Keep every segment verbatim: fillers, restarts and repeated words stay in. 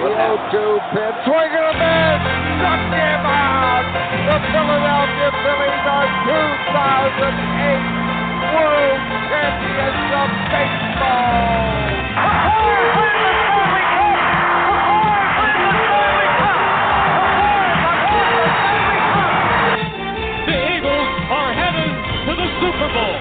what happened. the oh two pitch. Swing and a miss. Struck him out. The Philadelphia Phillies are two thousand eight World Champions of Baseball. The Eagles are headed to the Super Bowl.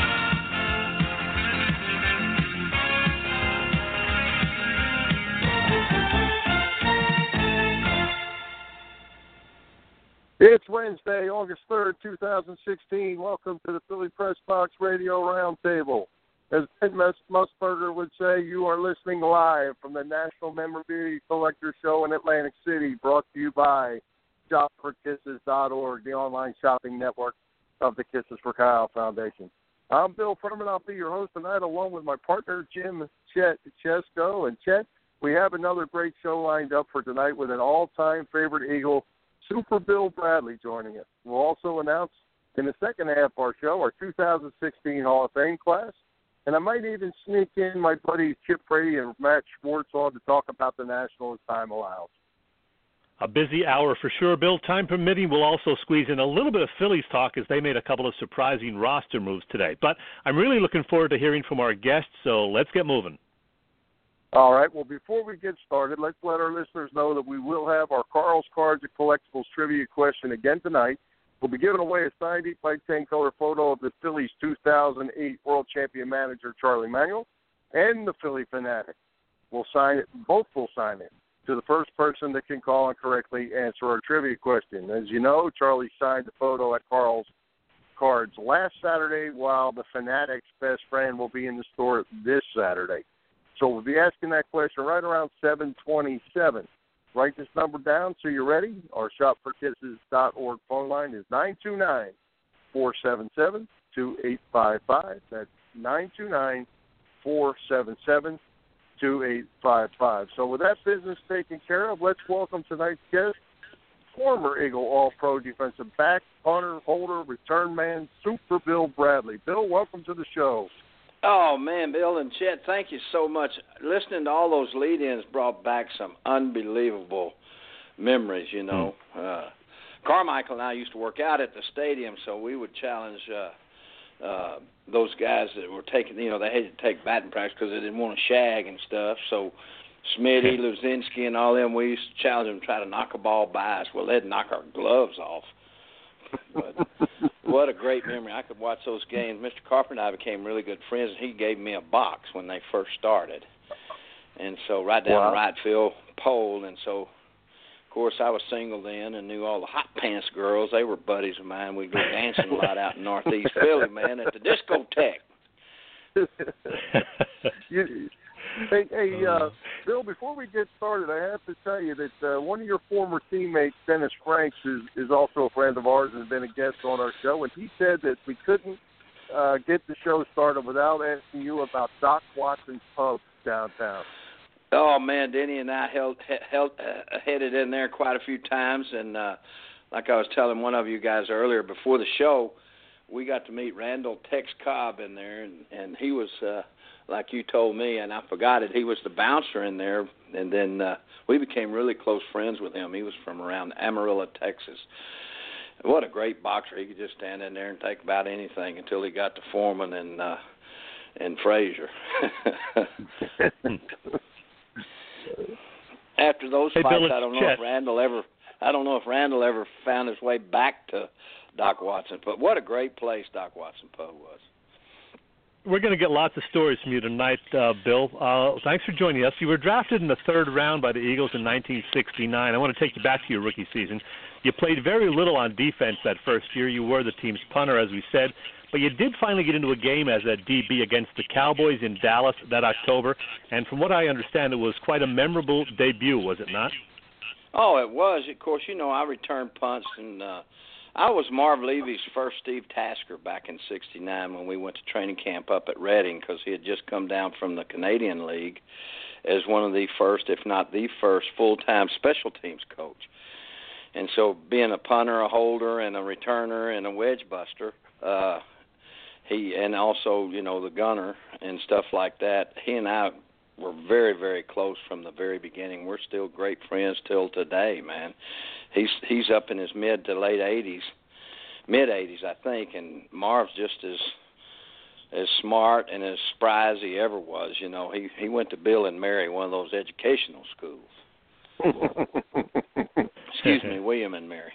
It's Wednesday, August third, two thousand sixteen. Welcome to the Philly Press Box Radio Roundtable. As Ben Musburger would say, you are listening live from the National Memorabilia Collector Show in Atlantic City, brought to you by shop for kisses dot org, the online shopping network of the Kisses for Kyle Foundation. I'm Bill Furman. I'll be your host tonight, along with my partner, Jim Chet Chesko. And Chet, we have another great show lined up for tonight with an all-time favorite Eagle, Super Bill Bradley, joining us. We'll also announce in the second half of our show our two thousand sixteen Hall of Fame class. And I might even sneak in my buddies Chip Brady and Matt Schwartz on to talk about the National as time allows. A busy hour for sure, Bill. Time permitting, we'll also squeeze in a little bit of Phillies talk as they made a couple of surprising roster moves today. But I'm really looking forward to hearing from our guests, so let's get moving. All right. Well, before we get started, let's let our listeners know that we will have our Carl's Cards and Collectibles trivia question again tonight. We'll be giving away a signed eight by ten color photo of the Phillies two thousand eight World Champion manager Charlie Manuel and the Philly Fanatic. We'll sign it. Both will sign it to the first person that can call and correctly answer our trivia question. As you know, Charlie signed the photo at Carl's Cards last Saturday, while the Fanatic's best friend will be in the store this Saturday. So we'll be asking that question right around seven twenty-seven. Write this number down so you're ready. Our shop for kisses dot org phone line is nine two nine, four seven seven, two eight five five. That's nine two nine, four seven seven, two eight five five. So with that business taken care of, let's welcome tonight's guest, former Eagle All-Pro defensive back, punter, holder, return man, Super Bill Bradley. Bill, welcome to the show. Oh, man, Bill and Chet, thank you so much. Listening to all those lead-ins brought back some unbelievable memories, you know. Uh, Carmichael and I used to work out at the stadium, so we would challenge uh, uh, those guys that were taking, you know, they hated to take batting practice because they didn't want to shag and stuff. So Smitty, Luzinski, and all them, we used to challenge them to try to knock a ball by us. Well, they'd knock our gloves off. But what a great memory. I could watch those games. Mister Carpenter and I became really good friends, and he gave me a box when they first started. And so right down wow. the right field pole. And so, of course, I was single then and knew all the hot pants girls. They were buddies of mine. We'd go dancing a lot out in Northeast Philly, man, at the discotheque. you, hey, hey uh, Bill, before we get started, I have to tell you that uh, one of your former teammates, Dennis Franks, is, is also a friend of ours and has been a guest on our show, and he said that we couldn't uh, get the show started without asking you about Doc Watson's Pub downtown. Oh, man, Denny and I held, held, uh, headed in there quite a few times, and uh, like I was telling one of you guys earlier before the show, we got to meet Randall Tex Cobb in there, and, and he was uh, – like you told me, and I forgot it, he was the bouncer in there, and then uh, we became really close friends with him. He was from around Amarillo, Texas. What a great boxer. He could just stand in there and take about anything until he got to Foreman and uh, and Frazier. After those hey, fights, Bill, I don't know Chet. if Randall ever I don't know if Randall ever found his way back to Doc Watson, but what a great place Doc Watson Pub was. We're going to get lots of stories from you tonight, uh, Bill. Uh, thanks for joining us. You were drafted in the third round by the Eagles in nineteen sixty-nine. I want to take you back to your rookie season. You played very little on defense that first year. You were the team's punter, as we said, but you did finally get into a game as a D B against the Cowboys in Dallas that October, and from what I understand, it was quite a memorable debut, was it not? Oh, it was. Of course, you know, I returned punts, and uh, I was Marv Levy's first Steve Tasker back in sixty-nine when we went to training camp up at Reading, because he had just come down from the Canadian League as one of the first, if not the first, full-time special teams coach. And so being a punter, a holder, and a returner, and a wedge buster, uh, he and also, you know, the gunner and stuff like that, he and I were very, very close from the very beginning. We're still great friends till today, man. He's he's up in his mid to late eighties, mid eighties, I think, and Marv's just as as smart and as spry as he ever was. You know, he he went to Bill and Mary, one of those educational schools. Excuse me, William and Mary.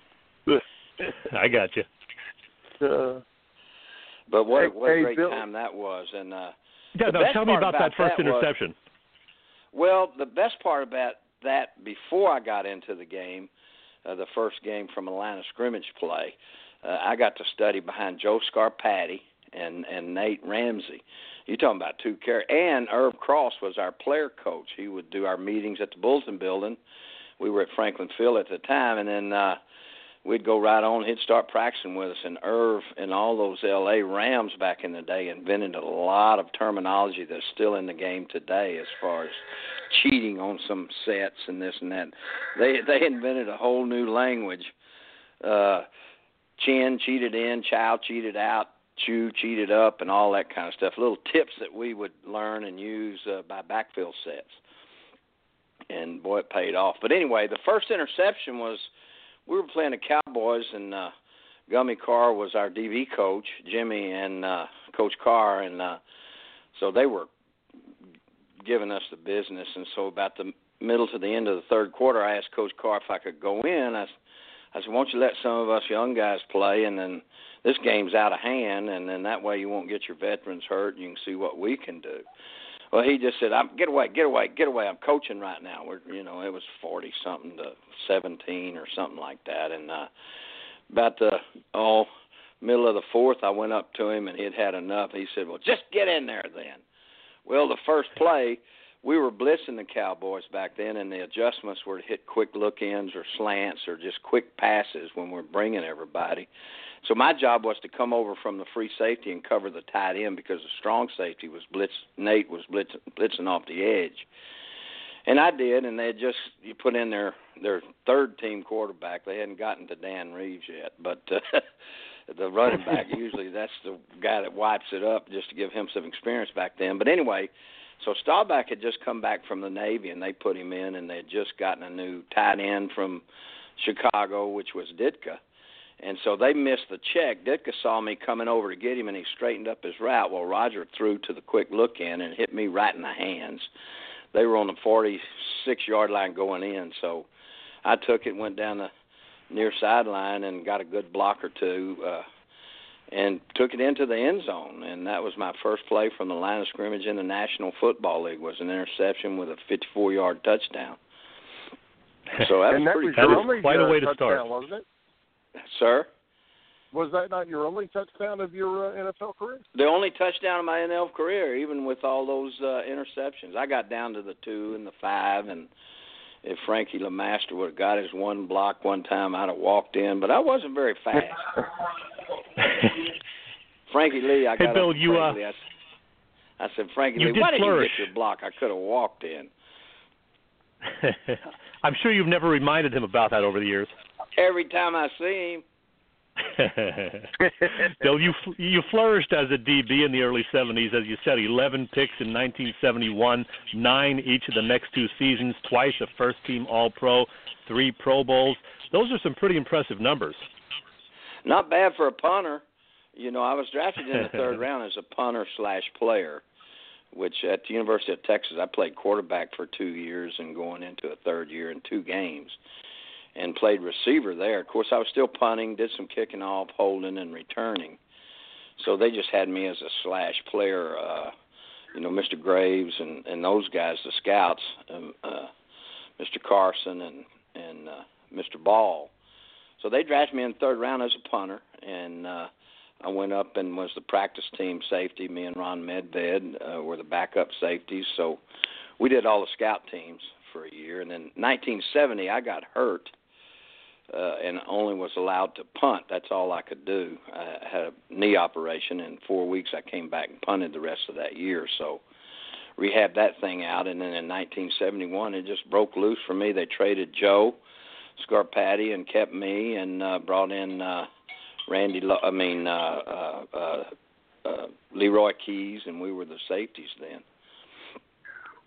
I got you. Uh, but what, hey, what a hey, great Bill. time that was. And uh, Yeah, the no, best tell me part about, about that first that was- interception. Well, the best part about that, before I got into the game, uh, the first game from Atlanta scrimmage play, uh, I got to study behind Joe Scarpati and, and Nate Ramsey. You're talking about two characters. And Irv Cross was our player coach. He would do our meetings at the Bulletin Building. We were at Franklin Field at the time, and then uh, we'd go right on. He'd start practicing with us. And Irv and all those L A Rams back in the day invented a lot of terminology that's still in the game today as far as cheating on some sets and this and that. They they invented a whole new language. Uh, Chin cheated in, Chow cheated out, Chew cheated up, and all that kind of stuff. Little tips that we would learn and use uh, by backfield sets. And, boy, it paid off. But anyway, the first interception was we were playing the Cowboys, and uh, Gummy Carr was our D V coach, Jimmy and uh, Coach Carr, and uh, so they were giving us the business. And so about the middle to the end of the third quarter, I asked Coach Carr if I could go in. I, I said, why don't you let some of us young guys play, and then this game's out of hand, and then that way you won't get your veterans hurt, and you can see what we can do. Well, he just said, I'm, get away, get away, get away. I'm coaching right now. We're, you know, it was forty-something to seventeen or something like that. And uh, about the oh, middle of the fourth, I went up to him, and he'd had enough. He said, well, just get in there then. Well, the first play, we were blitzing the Cowboys back then, and the adjustments were to hit quick look-ins or slants or just quick passes when we're bringing everybody. So my job was to come over from the free safety and cover the tight end because the strong safety was blitz. Nate was blitz, blitzing off the edge, and I did. And they had just you put in their their third team quarterback. They hadn't gotten to Dan Reeves yet, but uh, the running back usually that's the guy that wipes it up just to give him some experience back then. But anyway, so Staubach had just come back from the Navy, and they put him in, and they had just gotten a new tight end from Chicago, which was Ditka. And so they missed the check. Ditka saw me coming over to get him, and he straightened up his route. Well, Roger threw to the quick look-in and hit me right in the hands. They were on the forty-six-yard line going in, so I took it, went down the near sideline, and got a good block or two, uh, and took it into the end zone. And that was my first play from the line of scrimmage in the National Football League, was an interception with a fifty-four-yard touchdown. So that was and that pretty was cool. your only quite a uh, way to touchdown, start. wasn't it? Sir? Was that not your only touchdown of your uh, N F L career? The only touchdown of my N F L career, even with all those uh, interceptions. I got down to the two and the five, and if Frankie LeMaster would have got his one block one time, I'd have walked in, but I wasn't very fast. Frankie Lee, I got hey, Bill, up to you, Frankie uh, Lee. I, I said, Frankie you Lee, did why didn't flourish. you get your block? I could have walked in. I'm sure you've never reminded him about that over the years. Every time I see him. Bill, you you flourished as a D B in the early seventies, as you said, eleven picks in nineteen seventy-one, nine each of the next two seasons, twice a first-team All-Pro, three Pro Bowls. Those are some pretty impressive numbers. Not bad for a punter. You know, I was drafted in the third round as a punter slash player, which at the University of Texas, I played quarterback for two years and going into a third year in two games. And played receiver there. Of course, I was still punting, did some kicking off, holding, and returning. So they just had me as a slash player. Uh, you know, Mister Graves and, and those guys, the scouts, um, uh, Mister Carson and and uh, Mister Ball. So they drafted me in the third round as a punter, and uh, I went up and was the practice team safety. Me and Ron Medved uh, were the backup safeties. So we did all the scout teams for a year. And then nineteen seventy, I got hurt. Uh, and only was allowed to punt. That's all I could do. I had a knee operation. In four weeks, I came back and punted the rest of that year. So rehabbed that thing out. And then in nineteen seventy-one, it just broke loose for me. They traded Joe Scarpati and kept me, and uh, brought in uh, Randy. Lo- I mean uh, uh, uh, uh, Leroy Keys, and we were the safeties then.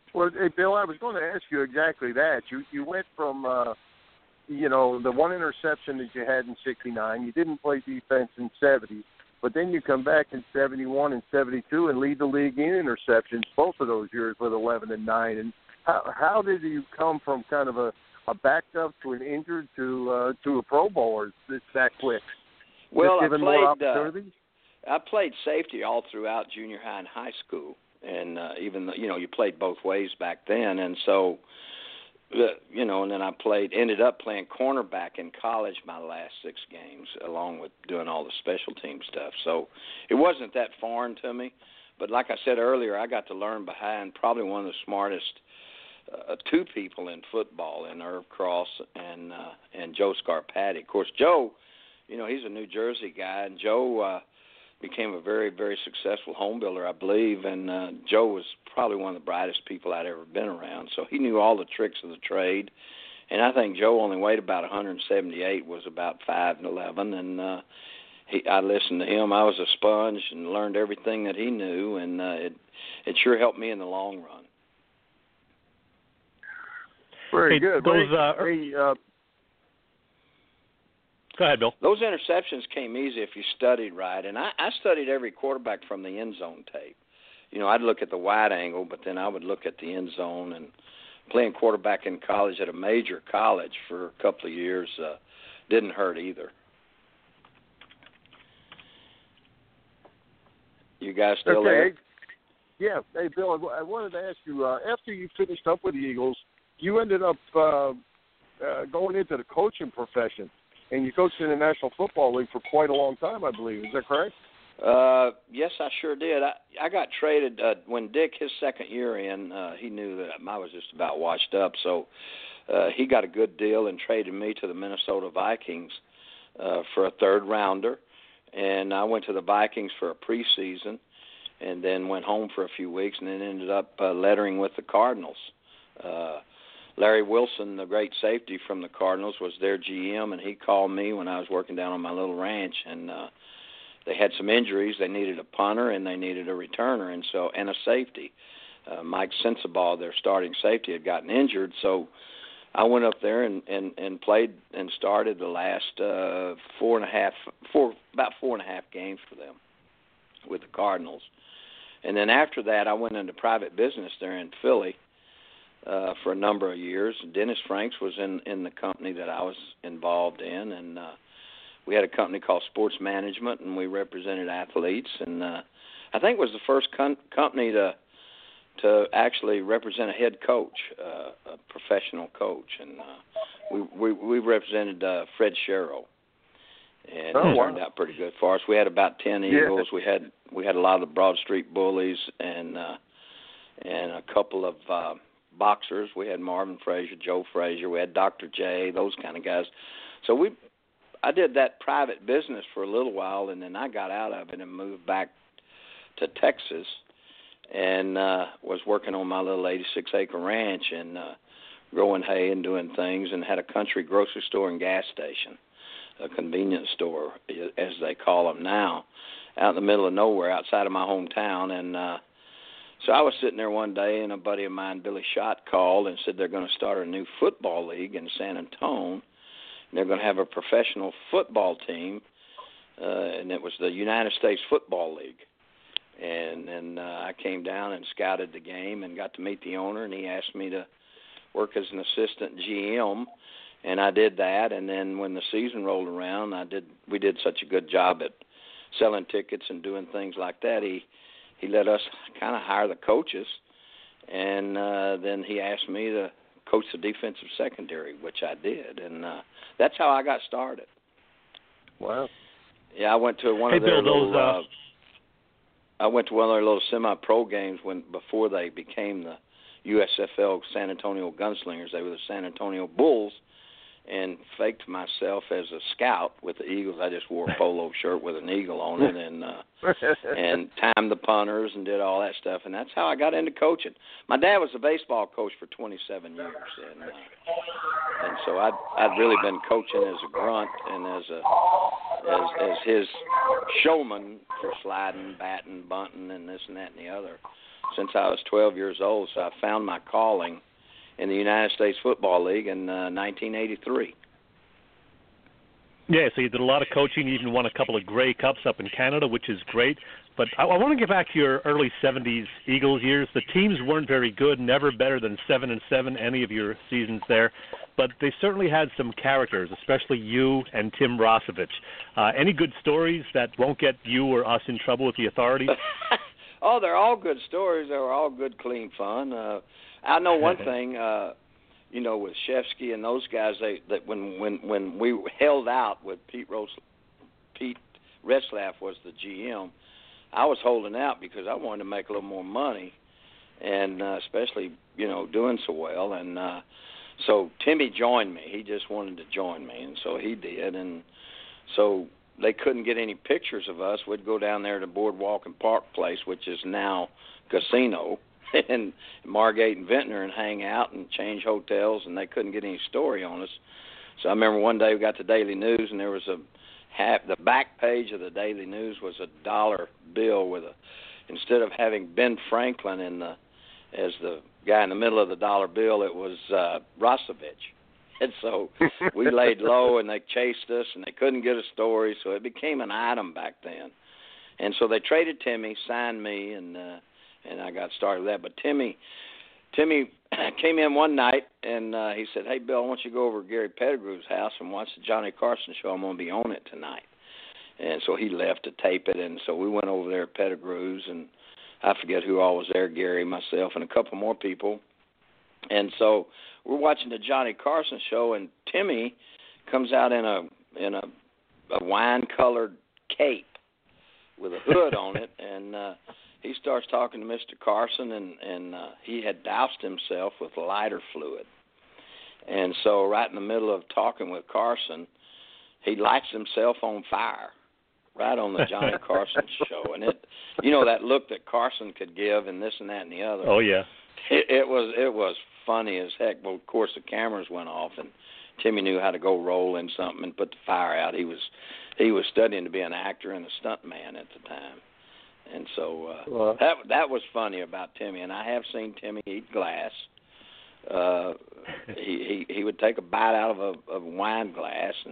Well, hey, Bill, I was going to ask you exactly that. You you went from, uh, you know, the one interception that you had in sixty-nine. You didn't play defense in seventy, but then you come back in seventy-one and seventy-two and lead the league in interceptions both of those years with eleven and nine. And how how did you come from kind of a, a backed up to an injured to uh, to a Pro Bowler that's that quick? Well, Just I given more played. Uh, opportunities? I played safety all throughout junior high and high school, and uh, even though, you know, you played both ways back then, and so uh, you know, and then I played, ended up playing cornerback in college my last six games, along with doing all the special team stuff. So it wasn't that foreign to me, but like I said earlier, I got to learn behind probably one of the smartest uh, two people in football, in Irv Cross and uh, and Joe Scarpati. Of course, Joe, you know, he's a New Jersey guy, and Joe. Uh, became a very, very successful home builder, I believe, and uh, Joe was probably one of the brightest people I'd ever been around. So he knew all the tricks of the trade, and I think Joe only weighed about one seventy-eight, was about five eleven, and uh, he, I listened to him. I was a sponge and learned everything that he knew, and uh, it it sure helped me in the long run. Very hey, good. Those, hey, uh, hey, uh, Go ahead, Bill. Those interceptions came easy if you studied right, and I, I studied every quarterback from the end zone tape. You know, I'd look at the wide angle, but then I would look at the end zone. And playing quarterback in college at a major college for a couple of years uh, didn't hurt either. You guys still okay. there? Yeah. Hey, Bill, I wanted to ask you, uh, after you finished up with the Eagles, you ended up uh, uh, going into the coaching profession. And you coached in the National Football League for quite a long time, I believe. Is that correct? Uh, yes, I sure did. I, I got traded uh, when Dick, his second year in, uh, he knew that I was just about washed up. So uh, he got a good deal and traded me to the Minnesota Vikings uh, for a third rounder. And I went to the Vikings for a preseason and then went home for a few weeks and then ended up uh, lettering with the Cardinals. Uh Larry Wilson, the great safety from the Cardinals, was their G M, and he called me when I was working down on my little ranch, and uh, they had some injuries. They needed a punter, and they needed a returner, and so and a safety. Uh, Mike Sensabaugh, their starting safety, had gotten injured, so I went up there and, and, and played and started the last uh, four and a half, four about four and a half games for them with the Cardinals, and then after that, I went into private business there in Philly. Uh, for a number of years. Dennis Franks was in, in the company that I was involved in, and uh, we had a company called Sports Management, and we represented athletes. And uh, I think it was the first com- company to to actually represent a head coach, uh, a professional coach, and uh, we, we we represented uh, Fred Sherrill, and oh, it wow. turned out pretty good for us. We had about ten Eagles. Yeah. We had we had a lot of the Broad Street Bullies, and uh, and a couple of uh, boxers. We had Marvin Frazier, Joe Frazier. We had Doctor J, those kind of guys. So we, I did that private business for a little while, and then I got out of it and moved back to Texas, and uh, was working on my little eighty-six acre ranch and uh, growing hay and doing things, and had a country grocery store and gas station, a convenience store, as they call them now, out in the middle of nowhere outside of my hometown. And uh, so I was sitting there one day, and a buddy of mine, Billy Schott, called and said they're going to start a new football league in San Antonio. And they're going to have a professional football team, uh, and it was the United States Football League. And then uh, I came down and scouted the game and got to meet the owner, and he asked me to work as an assistant G M, and I did that. And then when the season rolled around, I did. We did such a good job at selling tickets and doing things like that. He he let us kind of hire the coaches, and uh, then he asked me to coach the defensive secondary, which I did, and uh, that's how I got started. Wow. Yeah, I went to one hey, of their Bill, little. those, uh... Uh, I went to one of their little semi-pro games when before they became the U S F L San Antonio Gunslingers. They were the San Antonio Bulls, and faked myself as a scout with the Eagles. I just wore a polo shirt with an eagle on it, and uh, and timed the punters and did all that stuff. And that's how I got into coaching. My dad was a baseball coach for twenty-seven years, and uh, and so I'd I'd really been coaching as a grunt and as a as as his showman for sliding, batting, bunting, and this and that and the other. since I was twelve years old. So I found my calling in the United States Football League in uh, nineteen eighty-three. Yeah, so you did a lot of coaching. You even won a couple of Grey Cups up in Canada, which is great. But I, I want to get back to your early seventies Eagles years. The teams weren't very good, never better than seven and seven any of your seasons there. But they certainly had some characters, especially you and Tim Rosevich. Uh, any good stories that won't get you or us in trouble with the authorities? Oh, they're all good stories. They were all good, clean fun. Uh, I know one thing. Uh, You know, with Shefsky and those guys, they that when when when we held out with Pete Rose, Pete Retzlaff was the G M. I was holding out because I wanted to make a little more money, and uh, especially you know doing so well. And uh, so Timmy joined me. He just wanted to join me, and so he did. And so they couldn't get any pictures of us. We'd go down there to Boardwalk and Park Place, which is now casino. And Margate and Ventnor and hang out and change hotels, and they couldn't get any story on us. So I remember one day we got the Daily News, and there was a half, the back page of the Daily News was a dollar bill with a, instead of having Ben Franklin in the as the guy in the middle of the dollar bill, it was uh, Rosevich. And so we laid low, and they chased us, and they couldn't get a story, so it became an item back then. And so they traded Timmy, signed me, and uh, and I got started with that. But Timmy, Timmy came in one night, and uh, he said, "Hey, Bill, I want you to go over to Gary Pettigrew's house and watch the Johnny Carson show. I'm going to be on it tonight." And so he left to tape it, and so we went over there at Pettigrew's, and I forget who all was there, Gary, myself, and a couple more people. And so we're watching the Johnny Carson show, and Timmy comes out in a in a, a wine-colored cape with a hood on it, and uh, he starts talking to Mister Carson, and, and uh, he had doused himself with lighter fluid. And so right in the middle of talking with Carson, he lights himself on fire right on the Johnny Carson show. And, it, you know, that look that Carson could give and this and that and the other. Oh, yeah. It, it was it was funny as heck. Well, of course, the cameras went off, and Timmy knew how to go roll in something and put the fire out. He was he was studying to be an actor and a stunt man at the time. And so uh, well, that that was funny about Timmy. And I have seen Timmy eat glass. Uh, he, he he would take a bite out of a, of a wine glass, and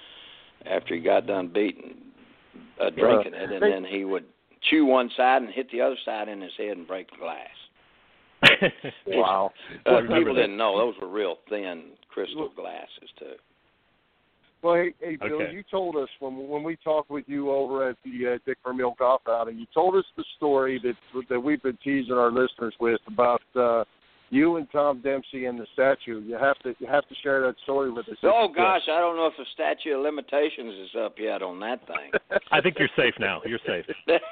after he got done beating, uh, drinking it, and then he would chew one side and hit the other side in his head and break the glass. Wow. Uh, people didn't know those were real thin crystal glasses too. Well, hey, hey Bill, okay. you told us when when we talked with you over at the uh, Dick Vermeil golf outing, you told us the story that that we've been teasing our listeners with about uh, you and Tom Dempsey and the statue. You have to you have to share that story with us. Oh gosh, I don't know if the statute of limitations is up yet on that thing. I think you're safe now. You're safe.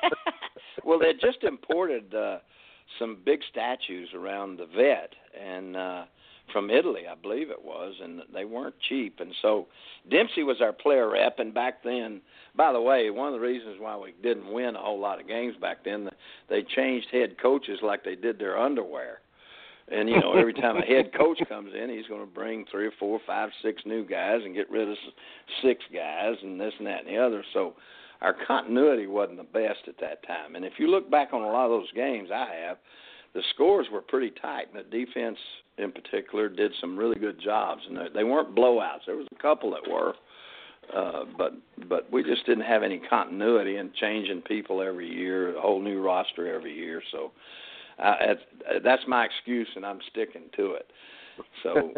Well, they just imported uh, some big statues around the vet, and uh, from Italy, I believe it was, and they weren't cheap. And so Dempsey was our player rep, and back then, by the way, one of the reasons why we didn't win a whole lot of games back then, they changed head coaches like they did their underwear. And, you know, every time a head coach comes in, he's going to bring three or four, five, six new guys and get rid of six guys and this and that and the other. So our continuity wasn't the best at that time. And if you look back on a lot of those games I have, the scores were pretty tight. And the defense in particular did some really good jobs. And they weren't blowouts. There was a couple that were. Uh, but but we just didn't have any continuity and changing people every year, a whole new roster every year. So uh, that's, that's my excuse, and I'm sticking to it. So,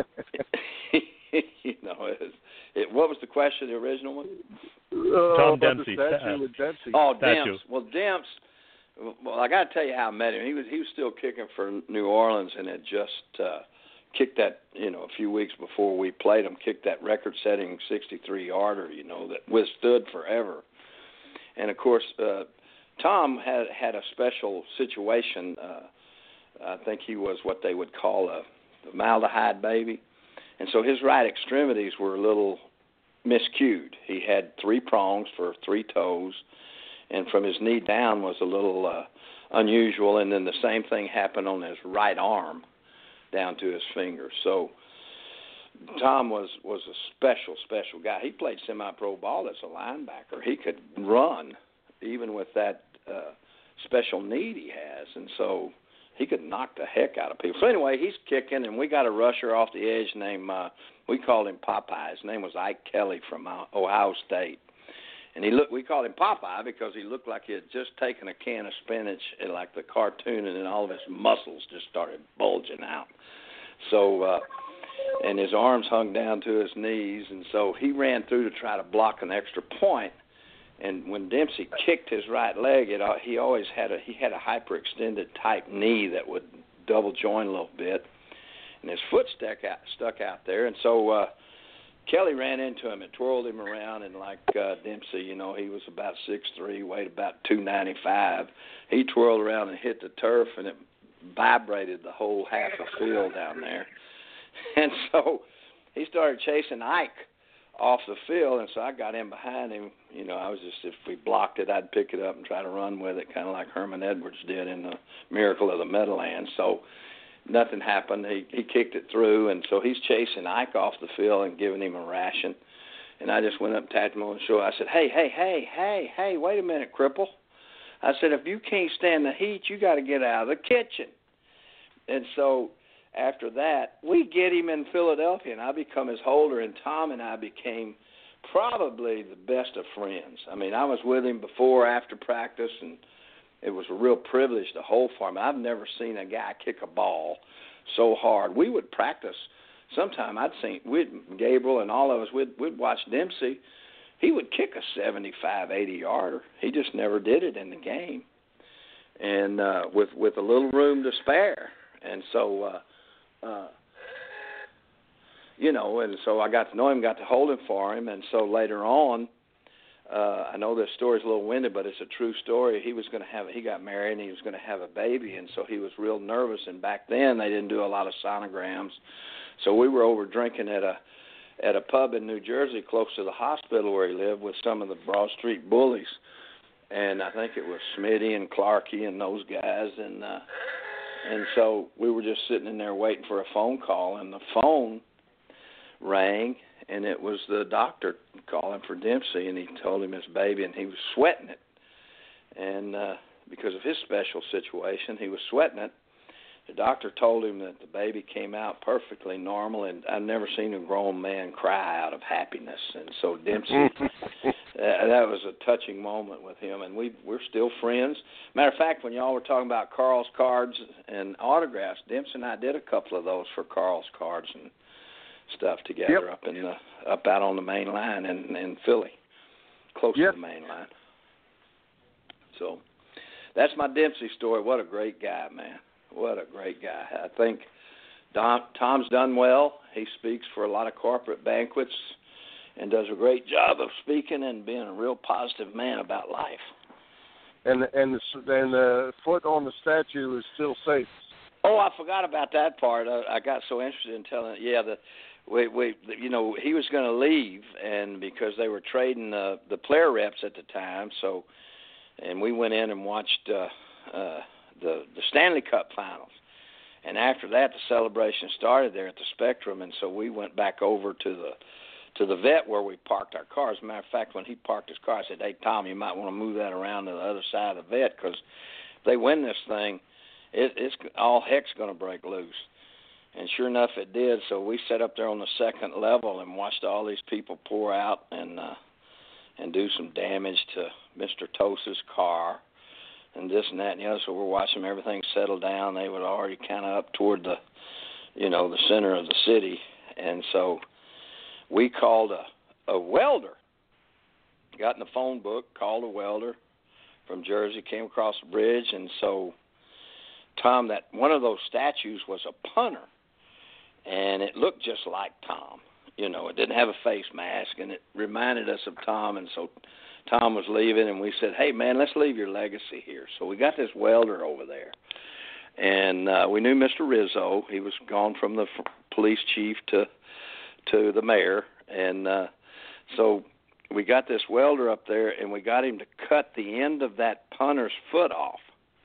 you know, it, it, what was the question, the original one? Uh, Tom Dempsey. Uh, Dempsey. Oh, Statue. Demps. Well, Demps, well, I got to tell you how I met him. He was he was still kicking for New Orleans and had just uh, kicked that, you know, a few weeks before we played him, kicked that record-setting sixty-three yarder, you know, that withstood forever. And, of course, uh, Tom had had a special situation. Uh, I think he was what they would call a formaldehyde baby. And so his right extremities were a little miscued. He had three prongs for three toes, and from his knee down was a little uh, unusual, and then the same thing happened on his right arm down to his fingers. So Tom was, was a special, special guy. He played semi-pro ball as a linebacker. He could run even with that uh, special need he has. And so he could knock the heck out of people. So anyway, he's kicking, and we got a rusher off the edge named, uh, we called him Popeye. His name was Ike Kelly from Ohio State. And he looked, we called him Popeye because he looked like he had just taken a can of spinach, and like the cartoon, and then all of his muscles just started bulging out. So, uh, and his arms hung down to his knees, and so he ran through to try to block an extra point. And when Dempsey kicked his right leg, it, he always had a he had a hyperextended type knee that would double joint a little bit, and his foot stuck out stuck out there. And so uh, Kelly ran into him and twirled him around, and like uh, Dempsey, you know, he was about six three, weighed about two ninety-five. He twirled around and hit the turf, and it vibrated the whole half of the field down there. And so he started chasing Ike off the field, and so I got in behind him. You know, I was just, if we blocked it, I'd pick it up and try to run with it, kind of like Herman Edwards did in the Miracle of the Meadowlands. So nothing happened. He he kicked it through, and so he's chasing Ike off the field and giving him a ration. And I just went up and tapped him on the shoulder. I said, hey, hey, hey, hey, hey, wait a minute, cripple. I said, if you can't stand the heat, you got to get out of the kitchen. And so after that, we get him in Philadelphia, and I become his holder, and Tom and I became probably the best of friends. I mean, I was with him before, after practice, and it was a real privilege to hold for him. I've never seen a guy kick a ball so hard. We would practice. Sometime I'd seen, we'd, Gabriel and all of us, we'd, we'd watch Dempsey. He would kick a seventy-five, eighty-yarder. He just never did it in the game, and uh, with, with a little room to spare. And so, uh, uh, you know, and so I got to know him, got to hold him for him. And so later on, uh, I know this story's a little winded, but it's a true story. He was going to have, he got married and he was going to have a baby. And so he was real nervous. And back then they didn't do a lot of sonograms. So we were over drinking at a, at a pub in New Jersey close to the hospital where he lived with some of the Broad Street bullies. And I think it was Smitty and Clarkey and those guys. And, uh, And so we were just sitting in there waiting for a phone call, and the phone rang, and it was the doctor calling for Dempsey, and he told him his baby, and he was sweating it. And uh, because of his special situation, he was sweating it. The doctor told him that the baby came out perfectly normal, and I've never seen a grown man cry out of happiness. And so Dempsey, uh, that was a touching moment with him, and we, we're still friends. Matter of fact, when y'all were talking about Carl's cards and autographs, Dempsey and I did a couple of those for Carl's cards and stuff together yep. up in the up out on the main line in, in Philly, close yep. to the main line. So that's my Dempsey story. What a great guy, man. What a great guy. I think Don, Tom's done well. He speaks for a lot of corporate banquets and does a great job of speaking and being a real positive man about life. And and the, and the foot on the statue is still safe. Oh, I forgot about that part. I, I got so interested in telling. Yeah, the we we you know he was going to leave, and because they were trading the the player reps at the time, so and we went in and watched. Uh, uh, The, the Stanley Cup Finals. And after that, the celebration started there at the Spectrum, and so we went back over to the to the vet where we parked our cars. As a matter of fact, when he parked his car, I said, hey, Tom, you might want to move that around to the other side of the vet because if they win this thing, it, it's all heck's going to break loose. And sure enough, it did. So we sat up there on the second level and watched all these people pour out and uh, and do some damage to Mister Tosa's car. And this and that and the other, so we're watching everything settle down. They were already kind of up toward the, you know, the center of the city. And so we called a, a welder, got in the phone book, called a welder from Jersey, came across the bridge. And so, Tom, that one of those statues was a punter, and it looked just like Tom. You know, it didn't have a face mask, and it reminded us of Tom. And so Tom was leaving, and we said, hey, man, let's leave your legacy here. So we got this welder over there. And uh, we knew Mister Rizzo. He was gone from the f- police chief to to the mayor. And uh, so we got this welder up there, and we got him to cut the end of that punter's foot off.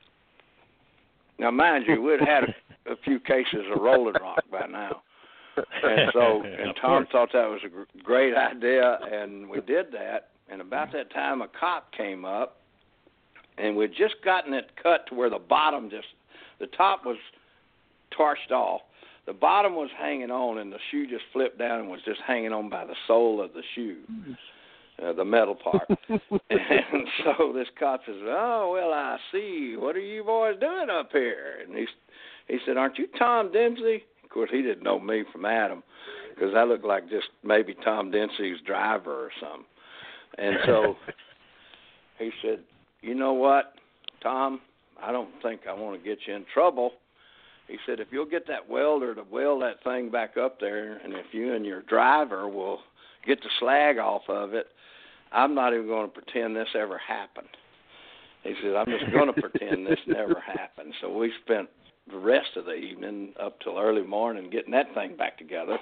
Now, mind you, we'd had a, a few cases of Rolling Rock by now. And so and Tom thought that was a gr- great idea, and we did that. And about that time, a cop came up, and we'd just gotten it cut to where the bottom just The top was torched off. The bottom was hanging on, and the shoe just flipped down and was just hanging on by the sole of the shoe, uh, the metal part. And so this cop says, "Oh, well, I see. What are you boys doing up here?" And he, he said, "Aren't you Tom Dempsey?" Of course, he didn't know me from Adam because I looked like just maybe Tom Dempsey's driver or something. And so he said, "You know what, Tom, I don't think I want to get you in trouble." He said, "If you'll get that welder to weld that thing back up there, and if you and your driver will get the slag off of it, I'm not even going to pretend this ever happened." He said, "I'm just going to pretend this never happened." So we spent the rest of the evening up till early morning getting that thing back together.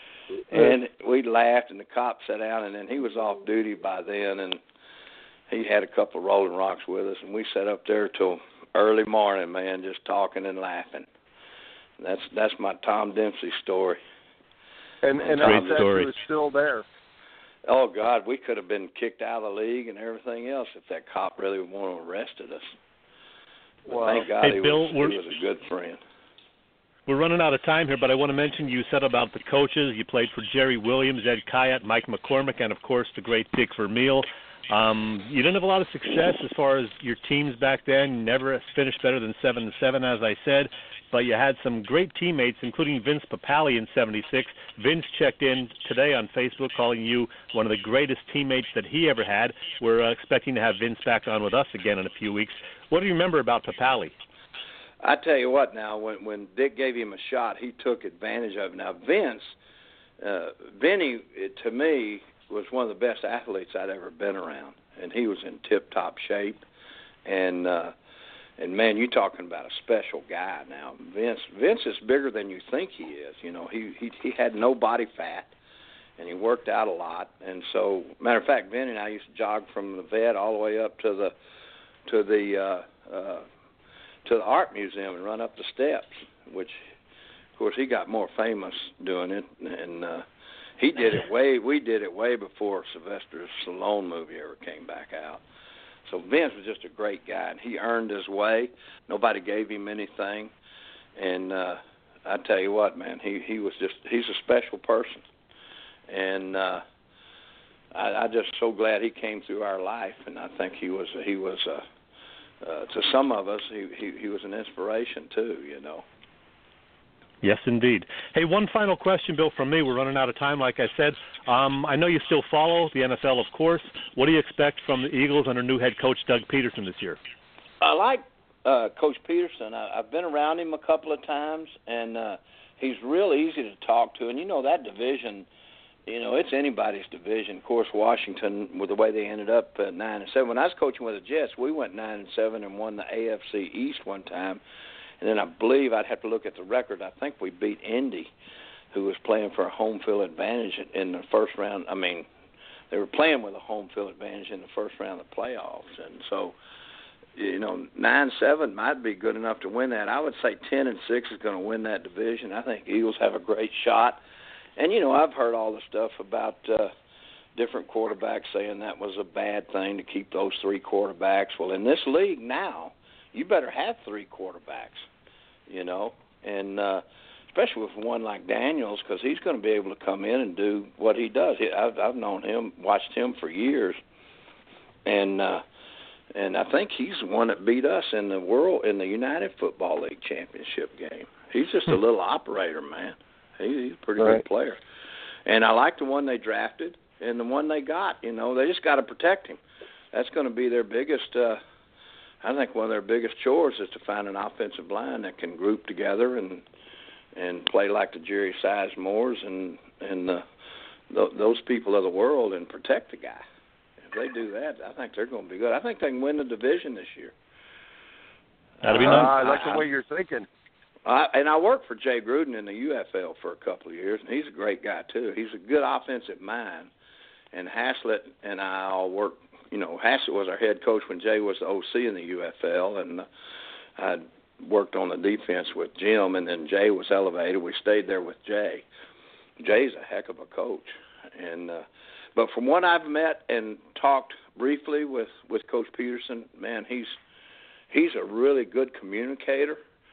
And we laughed, and the cop sat down, and then he was off duty by then, and he had a couple of Rolling Rocks with us, and we sat up there till early morning, man, just talking and laughing. That's that's my Tom Dempsey story. And and Great that story. is still there. Oh God, we could have been kicked out of the league and everything else if that cop really wanted to arrested us. But Wow. thank God Hey, he, Bill, was, he we're- was a good friend. We're running out of time here, but I want to mention you said about the coaches. You played for Jerry Williams, Ed Kayat, Mike McCormick, and, of course, the great Dick Vermeil. Um, you didn't have a lot of success as far as your teams back then. You never finished better than seven and seven, as I said. But you had some great teammates, including Vince Papale in seventy-six. Vince checked in today on Facebook calling you one of the greatest teammates that he ever had. We're uh, expecting to have Vince back on with us again in a few weeks. What do you remember about Papale? I tell you what now, when when Dick gave him a shot, he took advantage of it. Now, Vince, uh, Vinny, to me, was one of the best athletes I'd ever been around, and he was in tip-top shape. And, uh, and man, you're talking about a special guy now. Vince Vince is bigger than you think he is. You know, he, he, he had no body fat, and he worked out a lot. And so, matter of fact, Vinny and I used to jog from the vet all the way up to the to the uh, uh, to the art museum and run up the steps, which, of course, he got more famous doing it. And uh, he did it way, we did it way before Sylvester Stallone movie ever came back out. So Vince was just a great guy, and he earned his way. Nobody gave him anything. And uh, I tell you what, man, he, he was just, he's a special person. And uh, I, I'm just so glad he came through our life, and I think he was, he was uh, uh, to some of us, he, he, he was an inspiration too, you know. Yes, indeed. Hey, one final question, Bill, from me. We're running out of time, like I said. Um, I know you still follow the N F L, of course. What do you expect from the Eagles under new head coach Doug Peterson this year? I like uh, Coach Peterson. I, I've been around him a couple of times, and uh, he's real easy to talk to. And, you know, that division, you know, it's anybody's division. Of course, Washington, with the way they ended up at nine and seven. When I was coaching with the Jets, we went nine and seven and won the A F C East one time. And then I believe I'd have to look at the record. I think we beat Indy, who was playing for a home field advantage in the first round. I mean, they were playing with a home field advantage in the first round of the playoffs. And so, you know, nine seven might be good enough to win that. I would say ten and six is going to win that division. I think Eagles have a great shot. And, you know, I've heard all the stuff about uh, different quarterbacks saying that was a bad thing to keep those three quarterbacks. Well, in this league now, you better have three quarterbacks. You know, and uh, especially with one like Daniels, because he's going to be able to come in and do what he does. He, I've, I've known him, watched him for years, and uh, and I think he's the one that beat us in the world in the United Football League championship game. He's just a little operator, man. He, he's a pretty right. good player, and I like the one they drafted and the one they got. You know, they just got to protect him. That's going to be their biggest. Uh, I think one of their biggest chores is to find an offensive line that can group together and and play like the Jerry Sizemores and and the, the, those people of the world and protect the guy. If they do that, I think they're going to be good. I think they can win the division this year. That'd be Uh, nice. I like I, the way you're thinking. I, and I worked for Jay Gruden in the U F L for a couple of years, and he's a great guy too. He's a good offensive mind, and Haslett and I all worked. You know, Haslett was our head coach when Jay was the O C in the U F L, and I worked on the defense with Jim, and then Jay was elevated. We stayed there with Jay. Jay's a heck of a coach, and uh, but from what I've met and talked briefly with, with Coach Peterson, man, he's he's a really good communicator,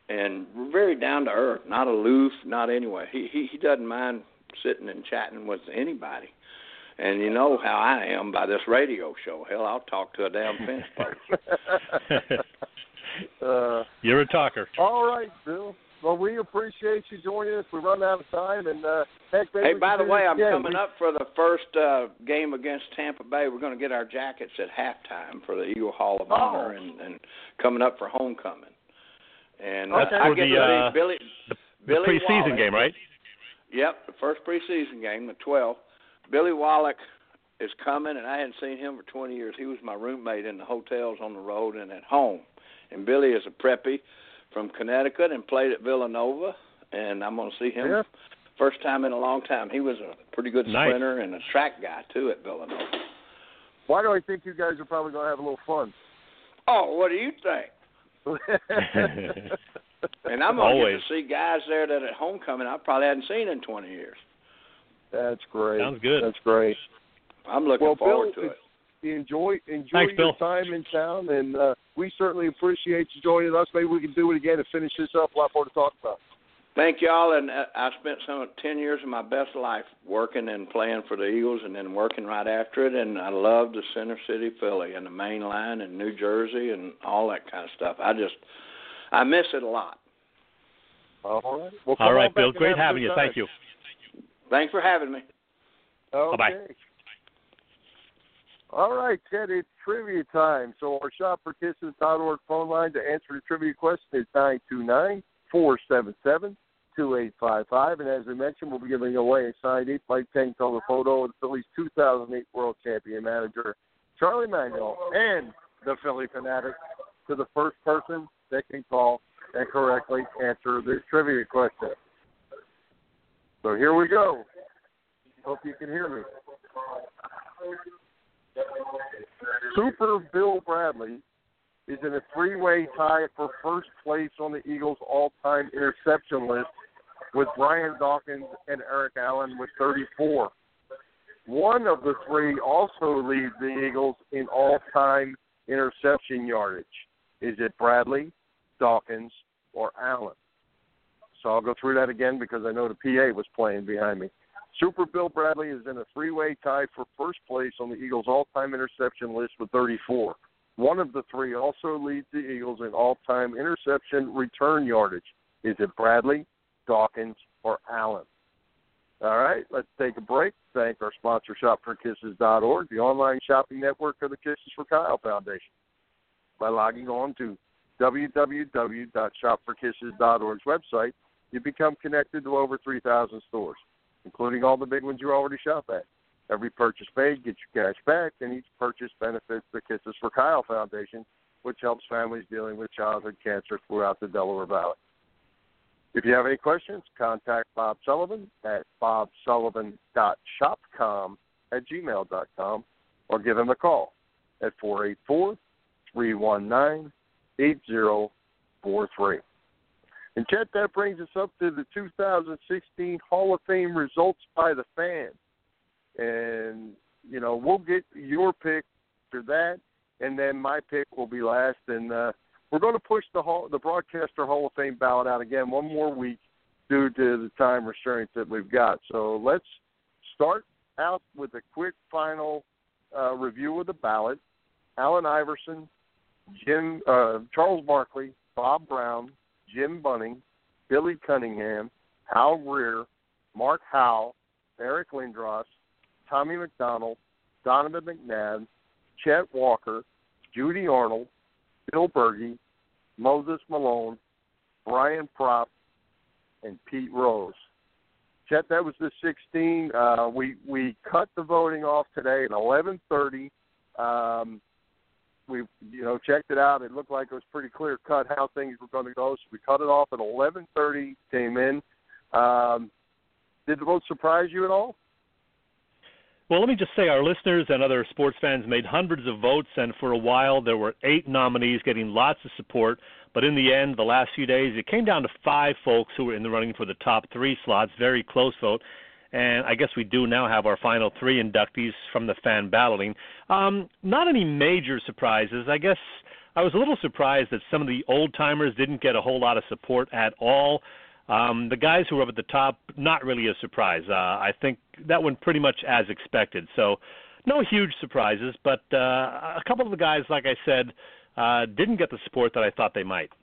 and very down to earth, not aloof, not anywhere. He he he doesn't mind sitting and chatting with anybody. And you know how I am by this radio show. Hell, I'll talk to a damn fence post. uh, You're a talker. All right, Bill. Well, we appreciate you joining us. We run out of time, and uh, heck, hey, by the way, I'm again. coming we... up for the first uh, game against Tampa Bay. We're going to get our jackets at halftime for the Eagle Hall of Honor, oh. and, and coming up for homecoming. And That's uh, for I get the, to uh, see Billy, the, Billy the preseason Wallach. game, right? Yep, the first preseason game, the twelfth. Billy Wallach is coming, and I hadn't seen him for twenty years. He was my roommate in the hotels on the road and at home. And Billy is a preppy from Connecticut and played at Villanova, and I'm going to see him yeah. first time in a long time. He was a pretty good nice. sprinter and a track guy, too, at Villanova. Why do I think you guys are probably going to have a little fun? Oh, what do you think? And I'm going to get to see guys there that at homecoming I probably hadn't seen in twenty years. That's great. Sounds good. That's great. I'm looking well, forward Bill, to it. Enjoy enjoy Thanks, your Bill. time in town, and uh, we certainly appreciate you joining us. Maybe we can do it again and finish this up. A lot more to talk about. Thank y'all, and uh, I spent some ten years of my best life working and playing for the Eagles, and then working right after it. And I love the Center City Philly and the main line and New Jersey and all that kind of stuff. I just I miss it a lot. All right. Well, all right, Bill. Great Great having you. time. Thank you. Thanks for having me. Okay. Bye-bye. All right, Ted, it's trivia time. So our shop for kisses dot org phone line to answer the trivia question is nine two nine, four seven seven, two eight five five. And as we mentioned, we'll be giving away a signed eight by ten color photo of the Phillies two thousand eight World Champion manager Charlie Manuel and the Philly Fanatic to the first person that can call and correctly answer this trivia question. So here we go. Hope you can hear me. Super Bill Bradley is in a three-way tie for first place on the Eagles' all-time interception list with Brian Dawkins and Eric Allen with thirty-four. One of the three also leads the Eagles in all-time interception yardage. Is it Bradley, Dawkins, or Allen? So I'll go through that again because I know the P A was playing behind me. Super Bill Bradley is in a three-way tie for first place on the Eagles' all-time interception list with thirty-four. One of the three also leads the Eagles in all-time interception return yardage. Is it Bradley, Dawkins, or Allen? All right, let's take a break. Thank our sponsor, shop for kisses dot org, the online shopping network of the Kisses for Kyle Foundation. By logging on to w w w dot shop for kisses dot org's website, you become connected to over three thousand stores, including all the big ones you already shop at. Every purchase made gets you cash back, and each purchase benefits the Kisses for Kyle Foundation, which helps families dealing with childhood cancer throughout the Delaware Valley. If you have any questions, contact Bob Sullivan at bob sullivan dot shopcom at gmail dot com or give him a call at four eight four, three one nine, eight zero four three. And, Chet, that brings us up to the two thousand sixteen Hall of Fame results by the fans. And, you know, we'll get your pick for that, and then my pick will be last. And uh, we're going to push the Hall, the Broadcaster Hall of Fame ballot out again one more week due to the time restraints that we've got. So let's start out with a quick final uh, review of the ballot. Allen Iverson, Jim, uh, Charles Barkley, Bob Brown, Jim Bunning, Billy Cunningham, Hal Greer, Mark Howell, Eric Lindros, Tommy McDonald, Donovan McNabb, Chet Walker, Judy Arnold, Bill Berge, Moses Malone, Brian Propp, and Pete Rose. Chet, that was the sixteen. Uh, we we cut the voting off today at eleven thirty. Um, we you know checked it out. It looked like it was pretty clear cut how things were going to go. So we cut it off at eleven thirty. Came in. Um, did the vote surprise you at all? Well, let me just say our listeners and other sports fans made hundreds of votes, and for a while there were eight nominees getting lots of support. But in the end, the last few days, it came down to five folks who were in the running for the top three slots, very close vote. And I guess we do now have our final three inductees from the fan balloting. Um, not any major surprises. I guess I was a little surprised that some of the old-timers didn't get a whole lot of support at all. Um, the guys who were up at the top, not really a surprise. Uh, I think that went pretty much as expected. So no huge surprises, but uh, a couple of the guys, like I said, uh, didn't get the support that I thought they might.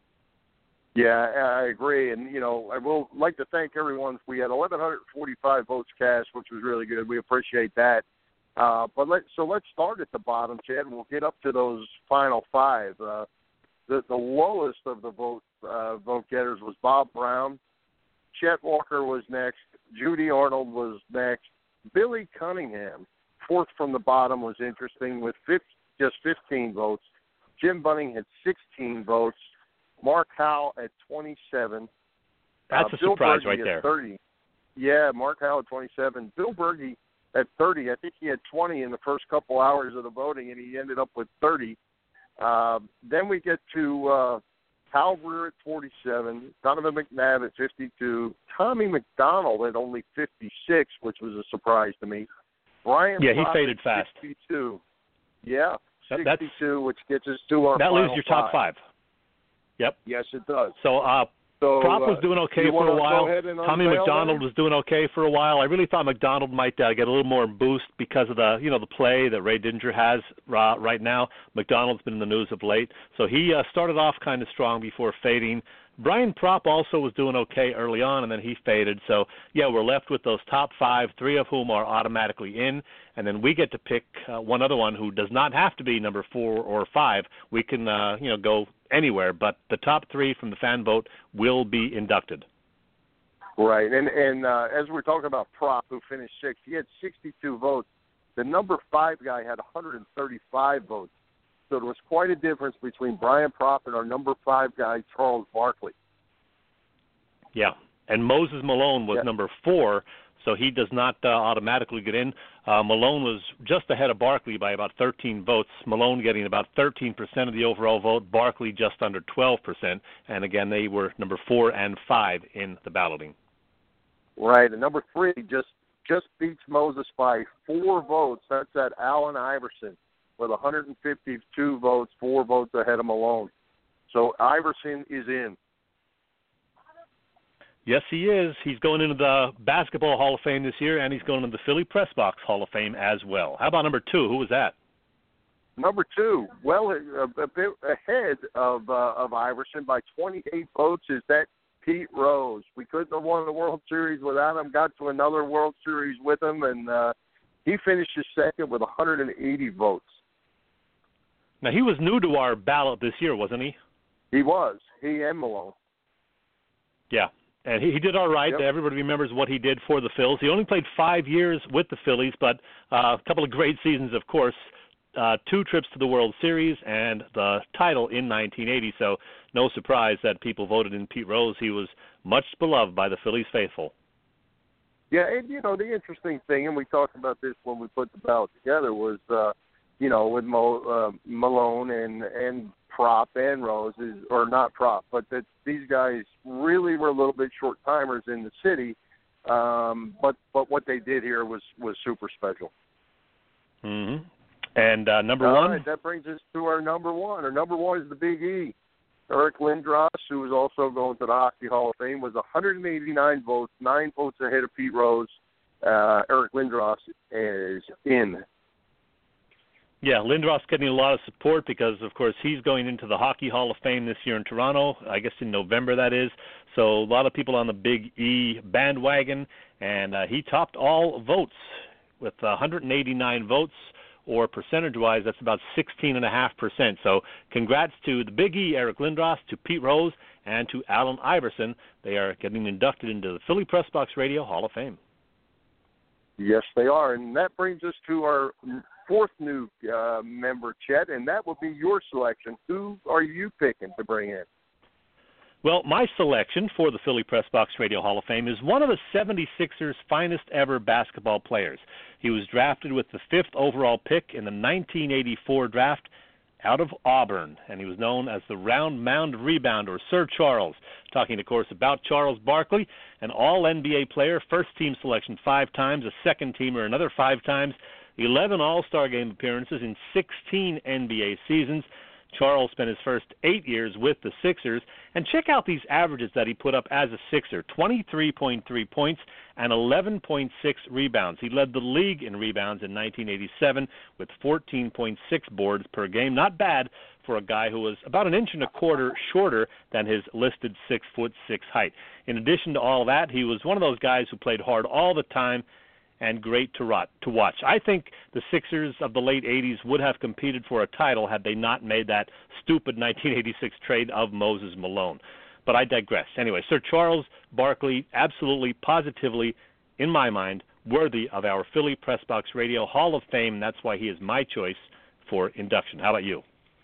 Yeah, I agree. And, you know, I will like to thank everyone. We had eleven forty-five votes cast, which was really good. We appreciate that. Uh, but let, so let's start at the bottom, Chad, and we'll get up to those final five. Uh, the, the lowest of the vote uh, vote getters was Bob Brown. Chet Walker was next. Judy Arnold was next. Billy Cunningham, fourth from the bottom, was interesting with fifty, just fifteen votes. Jim Bunning had sixteen votes. Mark Howell at twenty-seven. That's uh, a Bill surprise Berge right at there. thirty. Yeah, Mark Howell at twenty-seven. Bill Berge at thirty. I think he had twenty in the first couple hours of the voting, and he ended up with thirty. Uh, then we get to uh, Hal Greer at forty-seven. Donovan McNabb at fifty-two. Tommy McDonald at only fifty-six, which was a surprise to me. Brian yeah, he Propp faded at fast. sixty-two. Yeah, That, sixty-two, which gets us to our that final leaves your top five. Yep. Yes, it does. So uh, So, Propp was uh, doing okay you for a wanna while. go ahead and Tommy unveil McDonald them? was doing okay for a while. I really thought McDonald might uh, get a little more boost because of the, you know, the play that Ray Didinger has uh, right now. McDonald's been in the news of late, so he uh, started off kind of strong before fading. Brian Propp also was doing okay early on, and then he faded. So, yeah, we're left with those top five, three of whom are automatically in, and then we get to pick uh, one other one who does not have to be number four or five. We can, uh, you know, go anywhere, but the top three from the fan vote will be inducted. Right, and and uh, as we're talking about Propp, who finished sixth, he had sixty-two votes. The number five guy had one hundred thirty-five votes. So there was quite a difference between Brian Propp and our number five guy, Charles Barkley. Yeah, and Moses Malone was yeah. number four, so he does not uh, automatically get in. Uh, Malone was just ahead of Barkley by about thirteen votes. Malone getting about thirteen percent of the overall vote, Barkley just under twelve percent. And again, they were number four and five in the balloting. Right, and number three just just beats Moses by four votes. That's at Allen Iverson with one hundred fifty-two votes, four votes ahead of Malone. So Iverson is in. Yes, he is. He's going into the Basketball Hall of Fame this year, and he's going into the Philly Press Box Hall of Fame as well. How about number two? Who was that? Number two, well, a, a bit ahead of uh, of Iverson by twenty-eight votes, is that Pete Rose. We couldn't have won the World Series without him. Got to another World Series with him, and uh, he finishes second with one hundred eighty votes. Now, he was new to our ballot this year, wasn't he? He was. He and Malone. Yeah, and he, he did all right. Yep. Everybody remembers what he did for the Phils. He only played five years with the Phillies, but uh, a couple of great seasons, of course. Uh, two trips to the World Series and the title in nineteen eighty, so no surprise that people voted in Pete Rose. He was much beloved by the Phillies faithful. Yeah, and, you know, the interesting thing, and we talked about this when we put the ballot together, was, uh, you know, with Mo, uh, Malone and, and Propp and Rose, is, or not Propp, but that these guys really were a little bit short-timers in the city, um, but, but what they did here was, was super special. Mm-hmm. And uh, number All one? right, that brings us to our number one. Our number one is the Big E. Eric Lindros, who is also going to the Hockey Hall of Fame, was one hundred eighty-nine votes, nine votes ahead of Pete Rose. Uh, Eric Lindros is in. Yeah, Lindros getting a lot of support because, of course, he's going into the Hockey Hall of Fame this year in Toronto, I guess in November that is. So a lot of people on the Big E bandwagon, and uh, he topped all votes with one hundred eighty-nine votes. Or percentage-wise, that's about sixteen point five percent. So congrats to the Big E, Eric Lindros, to Pete Rose, and to Allen Iverson. They are getting inducted into the Philly Press Box Radio Hall of Fame. Yes, they are. And that brings us to our fourth new uh, member, Chet, and that will be your selection. Who are you picking to bring in? Well, my selection for the Philly Press Box Radio Hall of Fame is one of the seventy-sixers' finest ever basketball players. He was drafted with the fifth overall pick in the nineteen eighty-four draft out of Auburn, and he was known as the round mound rebounder, Sir Charles. Talking, of course, about Charles Barkley, an all-N B A player, first-team selection five times, a second-teamer another five times, eleven All-Star Game appearances in sixteen N B A seasons. Charles spent his first eight years with the Sixers. And check out these averages that he put up as a Sixer, twenty-three point three points and eleven point six rebounds. He led the league in rebounds in nineteen eighty-seven with fourteen point six boards per game. Not bad for a guy who was about an inch and a quarter shorter than his listed six foot six height. In addition to all that, he was one of those guys who played hard all the time and great to rot, to watch. I think the Sixers of the late eighties would have competed for a title had they not made that stupid nineteen eighty-six trade of Moses Malone. But I digress. Anyway, Sir Charles Barkley, absolutely, positively, in my mind, worthy of our Philly Press Box Radio Hall of Fame. That's why he is my choice for induction. How about you?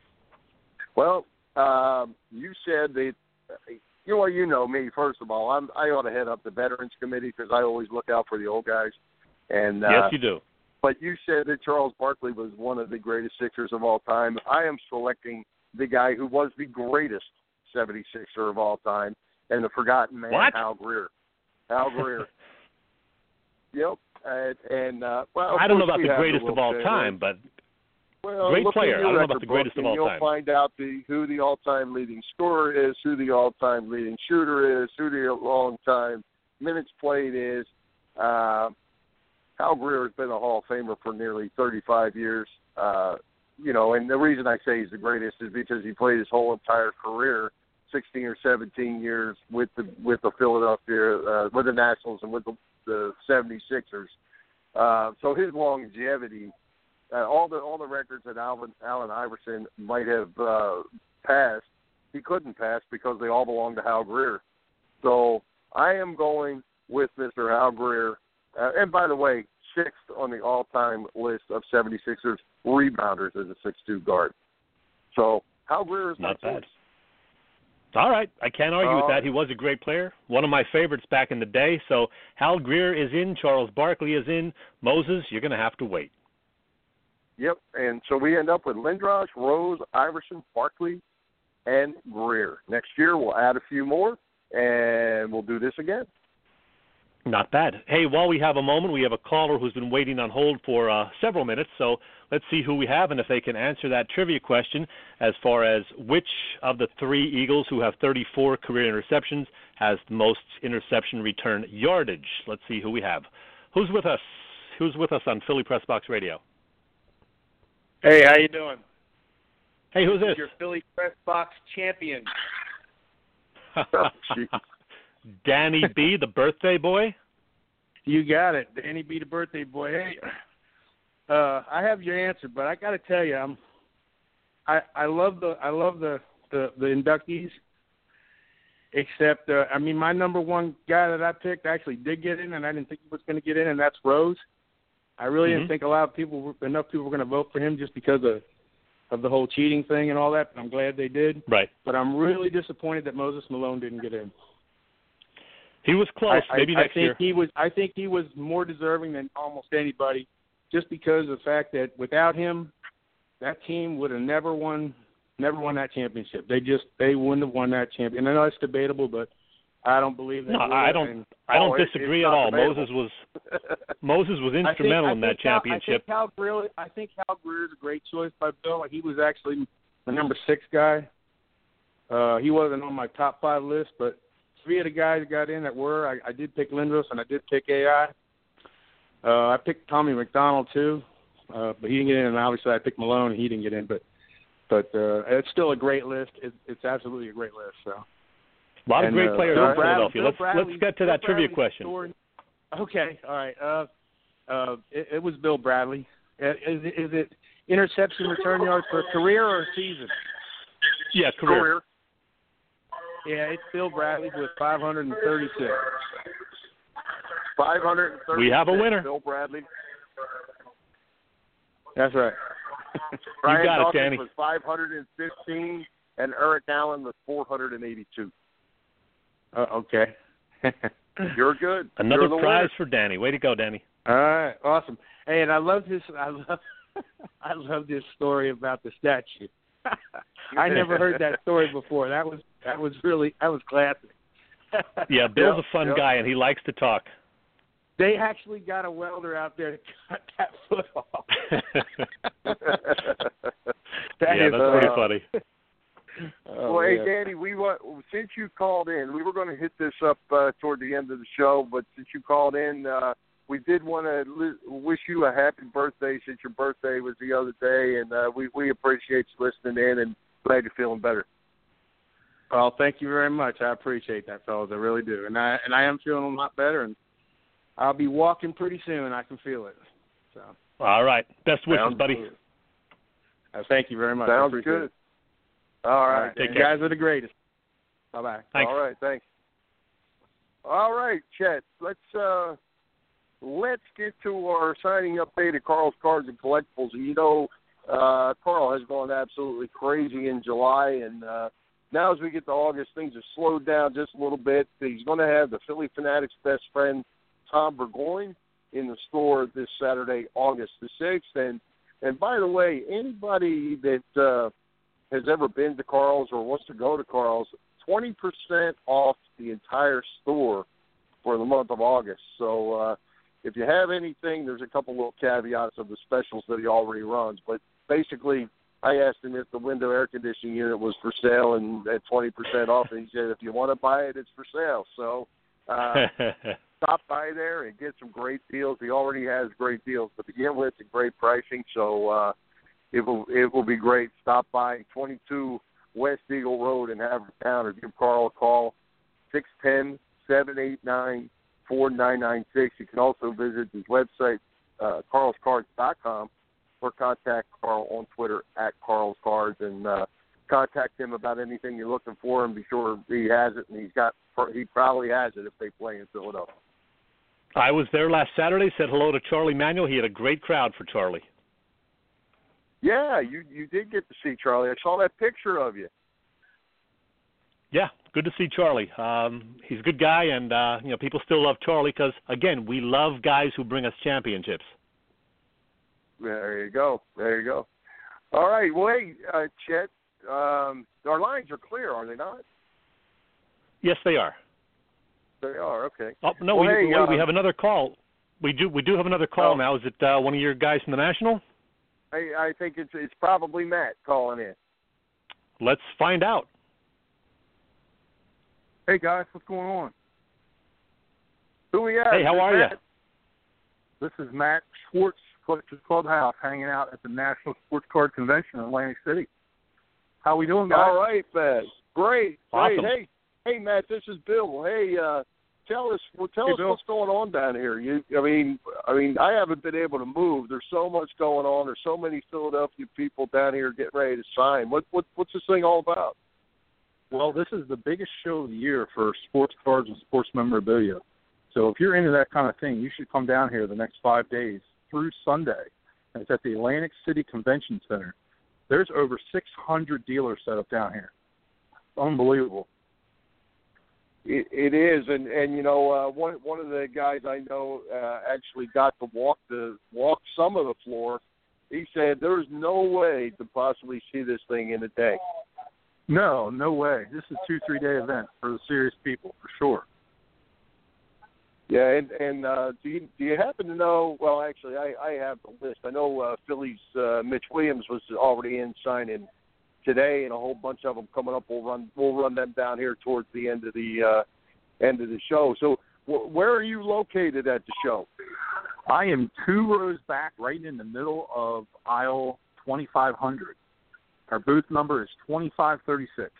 Well, um, you said that, you know, you know me, first of all, I'm, I ought to head up the Veterans Committee because I always look out for the old guys. And, uh, yes, you do. But you said that Charles Barkley was one of the greatest Sixers of all time. I am selecting the guy who was the greatest seventy-sixer of all time and the forgotten man, what? Hal Greer. Hal Greer. Yep. And, and uh, well, I don't know course about the greatest of all bit, time, but well, great look player. at I don't know about record the greatest book, of all and you'll time. You'll find out the, who the all-time leading scorer is, who the all-time leading shooter is, who the long-time minutes played is. Uh, Hal Greer has been a Hall of Famer for nearly thirty-five years. Uh, you know, and the reason I say he's the greatest is because he played his whole entire career, sixteen or seventeen years with the with the Philadelphia, uh, with the Nationals and with the, the seventy-sixers. Uh, so his longevity. Uh, all the all the records that Alvin, Allen Iverson might have uh, passed, he couldn't pass because they all belong to Hal Greer. So I am going with Mister Hal Greer. Uh, and by the way, sixth on the all-time list of seventy-sixers rebounders as a six two guard. So Hal Greer is not my bad. choice. All right, I can't argue uh, with that. He was a great player, one of my favorites back in the day. So Hal Greer is in, Charles Barkley is in. Moses, you're going to have to wait. Yep, and so we end up with Lindros, Rose, Iverson, Barkley, and Greer. Next year we'll add a few more, and we'll do this again. Not bad. Hey, while we have a moment, we have a caller who's been waiting on hold for uh, several minutes, so let's see who we have and if they can answer that trivia question as far as which of the three Eagles who have thirty-four career interceptions has the most interception return yardage. Let's see who we have. Who's with us? Who's with us on Philly Press Box Radio? Hey, how you doing? Hey, who's this? Your Philly Press Box champion. Danny B, the birthday boy? You got it. Danny B, the birthday boy. Hey, uh, I have your answer, but I got to tell you, I'm, I I love the I love the, the, the inductees. Except, uh, I mean, my number one guy that I picked actually did get in, and I didn't think he was going to get in, and that's Rose. I really mm-hmm. didn't think a lot of people, enough people were going to vote for him just because of of the whole cheating thing and all that. But I'm glad they did. Right. But I'm really disappointed that Moses Malone didn't get in. He was close. I, Maybe I, next I think year. He was, I think he was more deserving than almost anybody, just because of the fact that without him, that team would have never won, never won that championship. They just, they wouldn't have won that champion. I know it's debatable, but I don't believe that. No, I don't. And, I don't oh, disagree it, at all. debatable. Moses was Moses was instrumental I think, in that I think Hal, championship. I think Hal Greer. I think Hal Greer is a great choice by Bill. He was actually the number six guy. Uh, he wasn't on my top five list, but three of the guys got in that were. I, I did pick Lindros and I did pick A I. Uh, I picked Tommy McDonald too, uh, but he didn't get in. And obviously, I picked Malone and he didn't get in. But but uh, it's still a great list. It, it's absolutely a great list. So. A lot and, of great uh, players Bill in Philadelphia. Let's Bradley, let's get to that Bill trivia Bradley's question. Story. Okay, all right. Uh, uh, it, it was Bill Bradley. Uh, is, it, is it interception return yards for a career or a season? Yeah, career. career. Yeah, it's Bill Bradley with five hundred thirty-six. five hundred thirty-six. We have a winner. Bill Bradley. That's right. Brian you got Dawkins it, Danny. was five hundred fifteen, and Eric Allen was four hundred eighty-two. Uh, okay. You're good. Another You're prize winner. for Danny. Way to go, Danny. All right, awesome. Hey, and I love this. I love. I love this story about the statue. I never heard that story before. That was that was really that was classic. Yeah, Bill's Yep, a fun yep. guy, and he likes to talk. They actually got a welder out there to cut that foot off. That yeah, is, that's uh, pretty funny. Oh, well, hey, man. Danny, we want, since you called in, we were going to hit this up uh, toward the end of the show, but since you called in, uh, we did want to li- wish you a happy birthday since your birthday was the other day, and uh, we, we appreciate you listening in and glad you're feeling better. Well, thank you very much. I appreciate that, fellas. I really do. And I and I am feeling a lot better, and I'll be walking pretty soon. I can feel it. So. All right. Best wishes, Sounds buddy. Good. Uh, thank you very much. Sounds I appreciate good. it. All right. All right. Take You care. guys are the greatest. Bye-bye. Thanks. All right, thanks. All right, Chet. Let's uh, let's get to our signing update at Carl's Cards and Collectibles. And you know, uh, Carl has gone absolutely crazy in July, and uh, now as we get to August, things have slowed down just a little bit. He's going to have the Philly Fanatics' best friend, Tom Burgoyne, in the store this Saturday, August the sixth. And and by the way, anybody that uh, has ever been to Carl's or wants to go to Carl's, twenty percent off the entire store for the month of August. So uh, if you have anything, there's a couple little caveats of the specials that he already runs. But basically, I asked him if the window air conditioning unit was for sale and at twenty percent off, and he said, if you want to buy it, it's for sale. So uh, stop by there and get some great deals. He already has great deals to begin with and great pricing. So uh, it will it will be great. Stop by twenty-two West Eagle Road in Havertown, or give Carl a call, six one zero, seven eight nine, four nine nine six. You can also visit his website, uh, carls cards dot com, or contact Carl on Twitter at Carl's Cards, and uh, contact him about anything you're looking for, and be sure he has it, and he's got he probably has it if they play in Philadelphia. I was there last Saturday, said hello to Charlie Manuel. He had a great crowd for Charlie. Yeah, you you did get to see Charlie. I saw that picture of you. Yeah, good to see Charlie. Um, he's a good guy, and uh, you know, people still love Charlie because, again, we love guys who bring us championships. There you go. There you go. All right. Well, hey, uh, Chet, um, our lines are clear, are they not? Yes, they are. They are. Okay. Oh no, well, we, hey, we, uh, we have another call. We do we do have another call oh. now. Is it uh, one of your guys from the National? I, I think it's it's probably Matt calling in. Let's find out. Hey guys, what's going on? Who we have? Hey, how Is are you? Matt? This is Matt Schwartz, Collectors Clubhouse, hanging out at the National Sports Card Convention in Atlantic City. How we doing, guys? All right, Matt. Great. Awesome. Great. Hey, hey, Matt. This is Bill. Hey, uh, tell us. Well, tell Hey, us Bill. what's going on down here. You, I mean, I mean, I haven't been able to move. There's so much going on. There's so many Philadelphia people down here getting ready to sign. What, what, what's this thing all about? Well, this is the biggest show of the year for sports cards and sports memorabilia. So if you're into that kind of thing, you should come down here the next five days through Sunday. And it's at the Atlantic City Convention Center. There's over six hundred dealers set up down here. Unbelievable. It, it is, and and you know, uh, one one of the guys I know uh, actually got to walk the walk some of the floor. He said there's no way to possibly see this thing in a day. No, no way. This is a two, three-day event for the serious people, for sure. Yeah, and and uh, do you do you happen to know? Well, actually, I, I have the list. I know uh, Philly's uh, Mitch Williams was already in signing today, and a whole bunch of them coming up. We'll run we'll run them down here towards the end of the uh, end of the show. So, wh- where are you located at the show? I am two rows back, right in the middle of aisle twenty-five hundred. Our booth number is twenty-five thirty-six.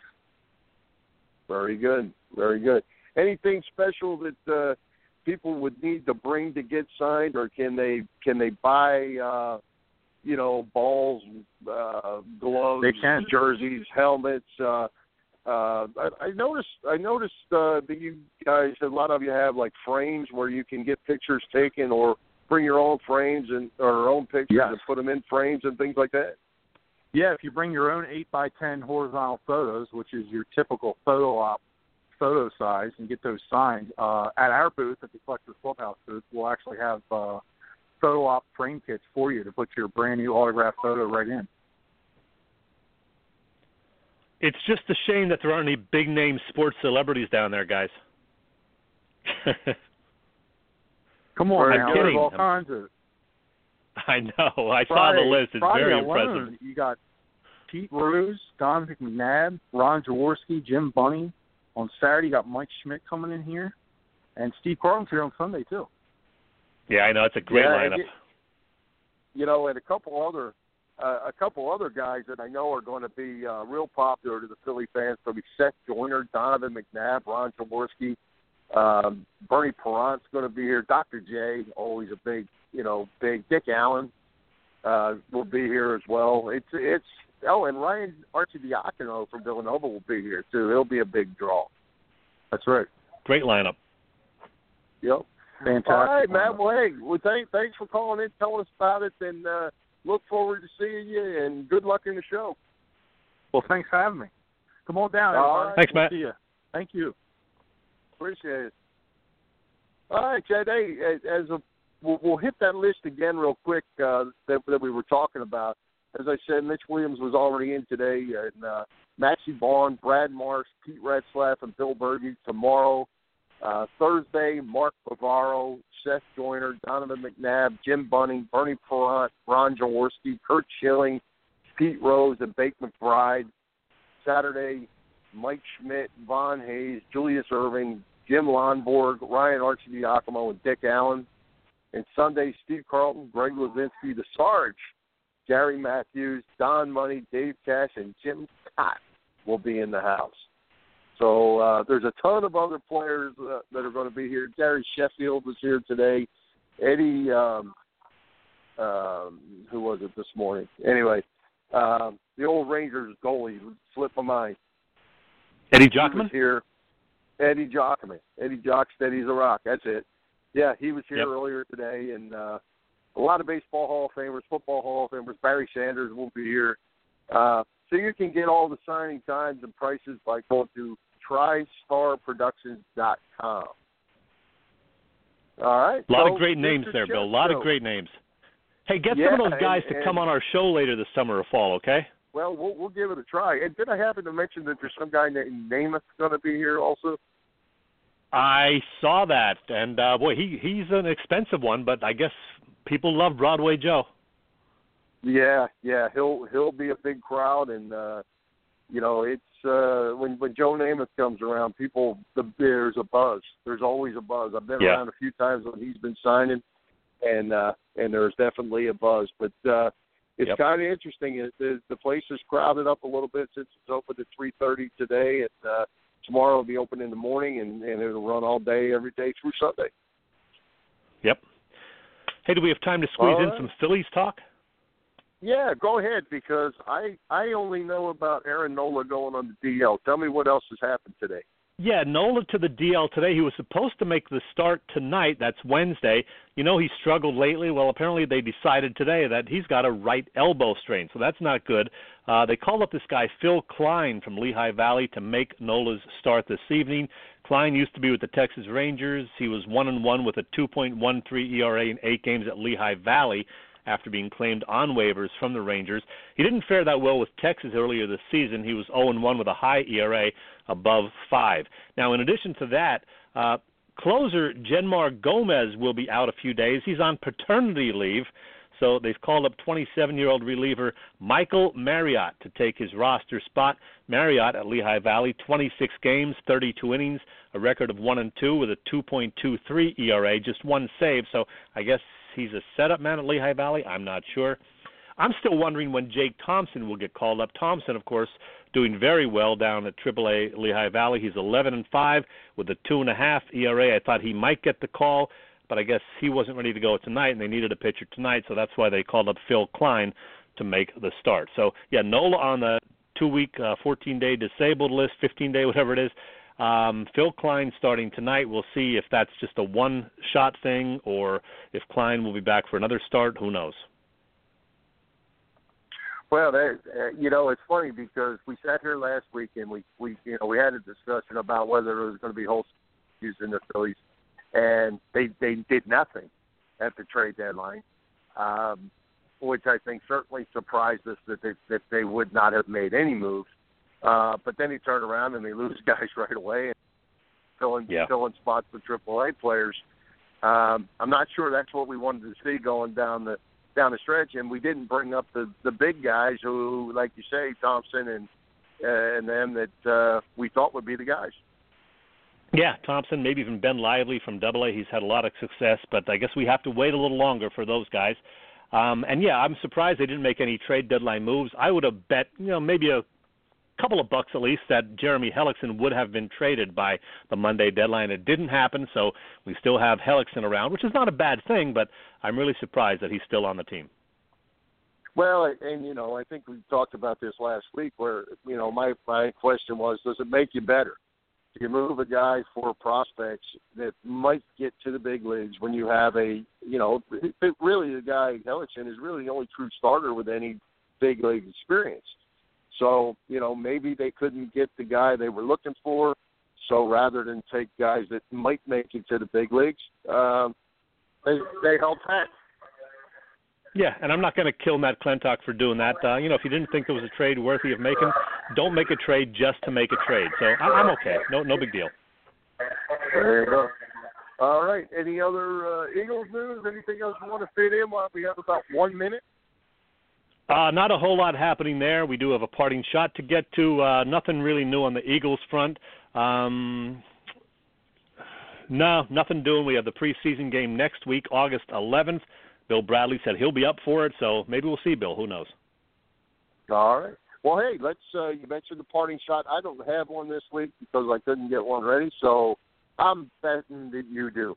Very good, very good. Anything special that uh, people would need to bring to get signed, or can they can they buy uh, you know balls, uh, gloves, They can. jerseys, helmets? Uh, uh, I, I noticed I noticed uh, that you guys, a lot of you have like frames where you can get pictures taken, or bring your own frames and or own pictures Yes. and put them in frames and things like that. Yeah, if you bring your own eight by ten horizontal photos, which is your typical photo op photo size, and get those signed, uh, at our booth, at the Collectors Clubhouse booth, we'll actually have uh, photo op frame kits for you to put your brand new autographed photo right in. It's just a shame that there aren't any big name sports celebrities down there, guys. Come on Very now, good. there's kidding. all kinds of. I know. I saw Friday, the list. It's Friday very alone, impressive. You got Pete Rose, Donovan McNabb, Ron Jaworski, Jim Bunning. On Saturday, you got Mike Schmidt coming in here. And Steve Carlton's here on Sunday, too. Yeah, I know. It's a great yeah, lineup. You, you know, and a couple other uh, a couple other guys that I know are going to be uh, real popular to the Philly fans. So be Seth Joyner, Donovan McNabb, Ron Jaworski, um, Bernie Perrant's going to be here. Doctor J, always a big, you know, big. Dick Allen uh, will be here as well. It's it's oh, and Ryan Arcidiacono from Villanova will be here too. He'll be a big draw. That's right. Great lineup. Yep. Fantastic. All right, Matt. Well, hey, well, thank, thanks for calling in, telling us about it, and uh, look forward to seeing you, and good luck in the show. Well, thanks for having me. Come on down, All everybody. right. Thanks, Matt. See you. Thank you. Appreciate it. All right, Chad. Hey, as a, we'll, we'll hit that list again real quick uh, that, that we were talking about. As I said, Mitch Williams was already in today, and uh, Maxie Bond, Brad Marsh, Pete Retzlaff, and Bill Berge tomorrow. Uh, Thursday, Mark Bavaro, Seth Joyner, Donovan McNabb, Jim Bunning, Bernie Perrant, Ron Jaworski, Kurt Schilling, Pete Rose, and Bake McBride. Saturday, Mike Schmidt, Von Hayes, Julius Irving, Jim Lonborg, Ryan Arcidiacono, and Dick Allen. And Sunday, Steve Carlton, Greg Levinsky, the Sarge, Gary Matthews, Don Money, Dave Cash, and Jim Cott will be in the house. So uh, there's a ton of other players uh, that are going to be here. Gary Sheffield was here today. Eddie, um, um, who was it this morning? Anyway, um, the old Rangers goalie slipped my mind. Eddie He was Jockman? here. Eddie Jockman. Eddie Jock Steady's a rock. That's it. Yeah, he was here Yep. earlier today, and uh, a lot of baseball Hall of Famers, football Hall of Famers. Barry Sanders will be here. Uh, so you can get all the signing times and prices by going to tri star productions dot com. All right. A lot so of great names Mister there, Bill. A Chet lot Show. of great names. Hey, get Yeah, some of those guys and, to come and, on our show later this summer or fall, okay? Well, we'll we'll give it a try. And did I happen to mention that there's some guy named Namath going to be here also? I saw that, and uh, boy, he he's an expensive one, but I guess people love Broadway Joe. Yeah, yeah, he'll he'll be a big crowd, and uh, you know it's uh, when when Joe Namath comes around, people the there's a buzz. There's always a buzz. I've been Yeah. around a few times when he's been signing, and uh, and there's definitely a buzz. But uh, it's Yep. kind of interesting. It, the, the place is crowded up a little bit since it's open at three thirty today, and uh, tomorrow will be open in the morning, and, and it'll run all day, every day through Sunday. Yep. Hey, do we have time to squeeze All in right. some Phillies talk? Yeah, go ahead, because I I only know about Aaron Nola going on the D L. Tell me what else has happened today. Yeah, Nola to the D L today. He was supposed to make the start tonight. That's Wednesday. You know, he struggled lately. Well, apparently they decided today that he's got a right elbow strain, so that's not good. Uh, they called up this guy, Phil Klein from Lehigh Valley, to make Nola's start this evening. Klein used to be with the Texas Rangers. He was one and one with a two point one three E R A in eight games at Lehigh Valley after being claimed on waivers from the Rangers. He didn't fare that well with Texas earlier this season. He was oh and one with a high E R A above five. Now, in addition to that, uh, closer Genmar Gomez will be out a few days. He's on paternity leave, so they've called up twenty-seven-year-old reliever Michael Marriott to take his roster spot. Marriott at Lehigh Valley, twenty-six games, thirty-two innings, a record of one and two with a two point two three E R A, just one save, so I guess he's a setup man at Lehigh Valley. I'm not sure. I'm still wondering when Jake Thompson will get called up. Thompson, of course, doing very well down at triple A Lehigh Valley. He's eleven and five with a two and a half E R A. I thought he might get the call, but I guess he wasn't ready to go tonight, and they needed a pitcher tonight, so that's why they called up Phil Klein to make the start. So, yeah, Nola on the two-week, uh, fourteen-day disabled list, fifteen-day, whatever it is. Um, Phil Klein starting tonight. We'll see if that's just a one-shot thing or if Klein will be back for another start. Who knows? Well, that, uh, you know, it's funny because we sat here last week and we, we, you know, we had a discussion about whether there was going to be wholesale issues in the Phillies, and they they did nothing at the trade deadline, um, which I think certainly surprised us that they that they would not have made any moves. Uh, but then he turned around and they lose guys right away and filling Yeah. filling spots with triple A players. Um, I'm not sure that's what we wanted to see going down the down the stretch, and we didn't bring up the, the big guys who, like you say, Thompson and uh, and them that uh, we thought would be the guys. Yeah, Thompson, maybe even Ben Lively from Double A. He's had a lot of success, but I guess we have to wait a little longer for those guys. Um, and, yeah, I'm surprised they didn't make any trade deadline moves. I would have bet, you know, maybe a couple of bucks at least that Jeremy Hellickson would have been traded by the Monday deadline. It didn't happen, so we still have Hellickson around, which is not a bad thing, but I'm really surprised that he's still on the team. Well, and, you know, I think we talked about this last week where, you know, my, my question was, does it make you better? Do you move a guy for prospects that might get to the big leagues when you have a, you know, it, really the guy, Hellickson, is really the only true starter with any big league experience. So, you know, maybe they couldn't get the guy they were looking for. So rather than take guys that might make it to the big leagues, um, they, they held tight. Yeah, and I'm not going to kill Matt Klentak for doing that. Uh, you know, if you didn't think it was a trade worthy of making, don't make a trade just to make a trade. So I'm okay. No, no big deal. There you go. All right. Any other uh, Eagles news? Anything else you want to fit in while we have about one minute? Uh, not a whole lot happening there. We do have a parting shot to get to. Uh, nothing really new on the Eagles front. Um, no, nothing doing. We have the preseason game next week, August eleventh. Bill Bradley said he'll be up for it, so maybe we'll see Bill. Who knows? All right. Well, hey, let's. Uh, you mentioned the parting shot. I don't have one this week because I couldn't get one ready, so I'm betting that you do.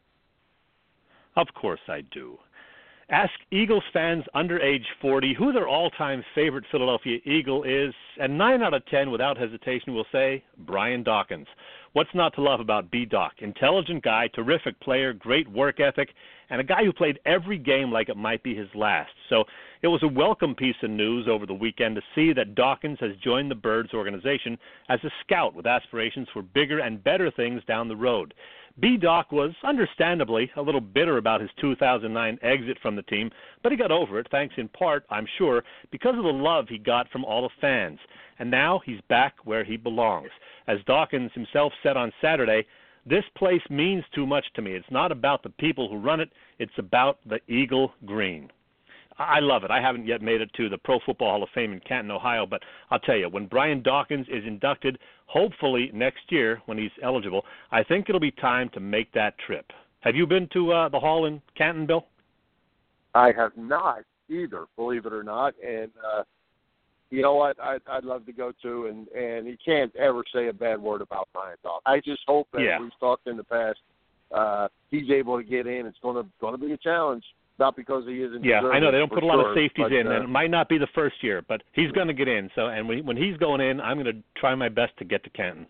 Of course I do. Ask Eagles fans under age forty who their all-time favorite Philadelphia Eagle is, and nine out of ten, without hesitation, will say Brian Dawkins. What's not to love about B-Doc? Intelligent guy, terrific player, great work ethic, and a guy who played every game like it might be his last. So it was a welcome piece of news over the weekend to see that Dawkins has joined the Birds organization as a scout with aspirations for bigger and better things down the road. B-Doc was, understandably, a little bitter about his two thousand nine exit from the team, but he got over it, thanks in part, I'm sure, because of the love he got from all the fans. And now he's back where he belongs. As Dawkins himself said on Saturday, this place means too much to me. It's not about the people who run it. It's about the Eagle Green. I love it. I haven't yet made it to the Pro Football Hall of Fame in Canton, Ohio, but I'll tell you, when Brian Dawkins is inducted, hopefully next year when he's eligible, I think it'll be time to make that trip. Have you been to uh, the hall in Canton, Bill? I have not either, believe it or not, and uh, you know what? I'd, I'd love to go to, and, and he can't ever say a bad word about Brian Dawkins. I just hope that yeah. we've talked in the past, uh, he's able to get in. It's going to going to be a challenge. Not because he isn't. Yeah, I know they don't put a lot sure, of safeties but, in, uh, and it might not be the first year, but he's going to get in. So, and when, when he's going in, I'm going to try my best to get to Canton.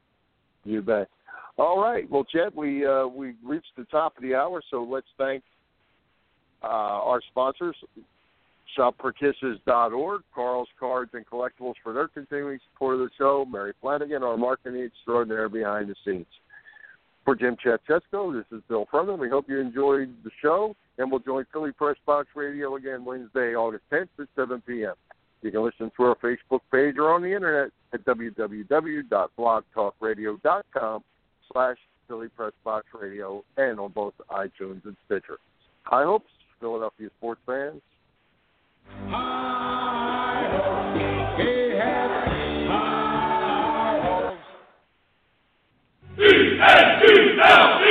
You bet. All right. Well, Chet, we uh, we reached the top of the hour, so let's thank uh, our sponsors, shop for kisses dot org, Carl's Cards and Collectibles for their continuing support of the show, Mary Flanagan, our marketing extraordinaire behind the scenes. For Jim Chatchesko, this is Bill Furman. We hope you enjoyed the show, and we'll join Philly Press Box Radio again Wednesday, August tenth at seven p.m. You can listen to our Facebook page or on the internet at w w w dot blog talk radio dot com slash Philly Press Box Radio and on both iTunes and Stitcher. High hopes, Philadelphia sports fans. High hopes, he has high hopes. E S T L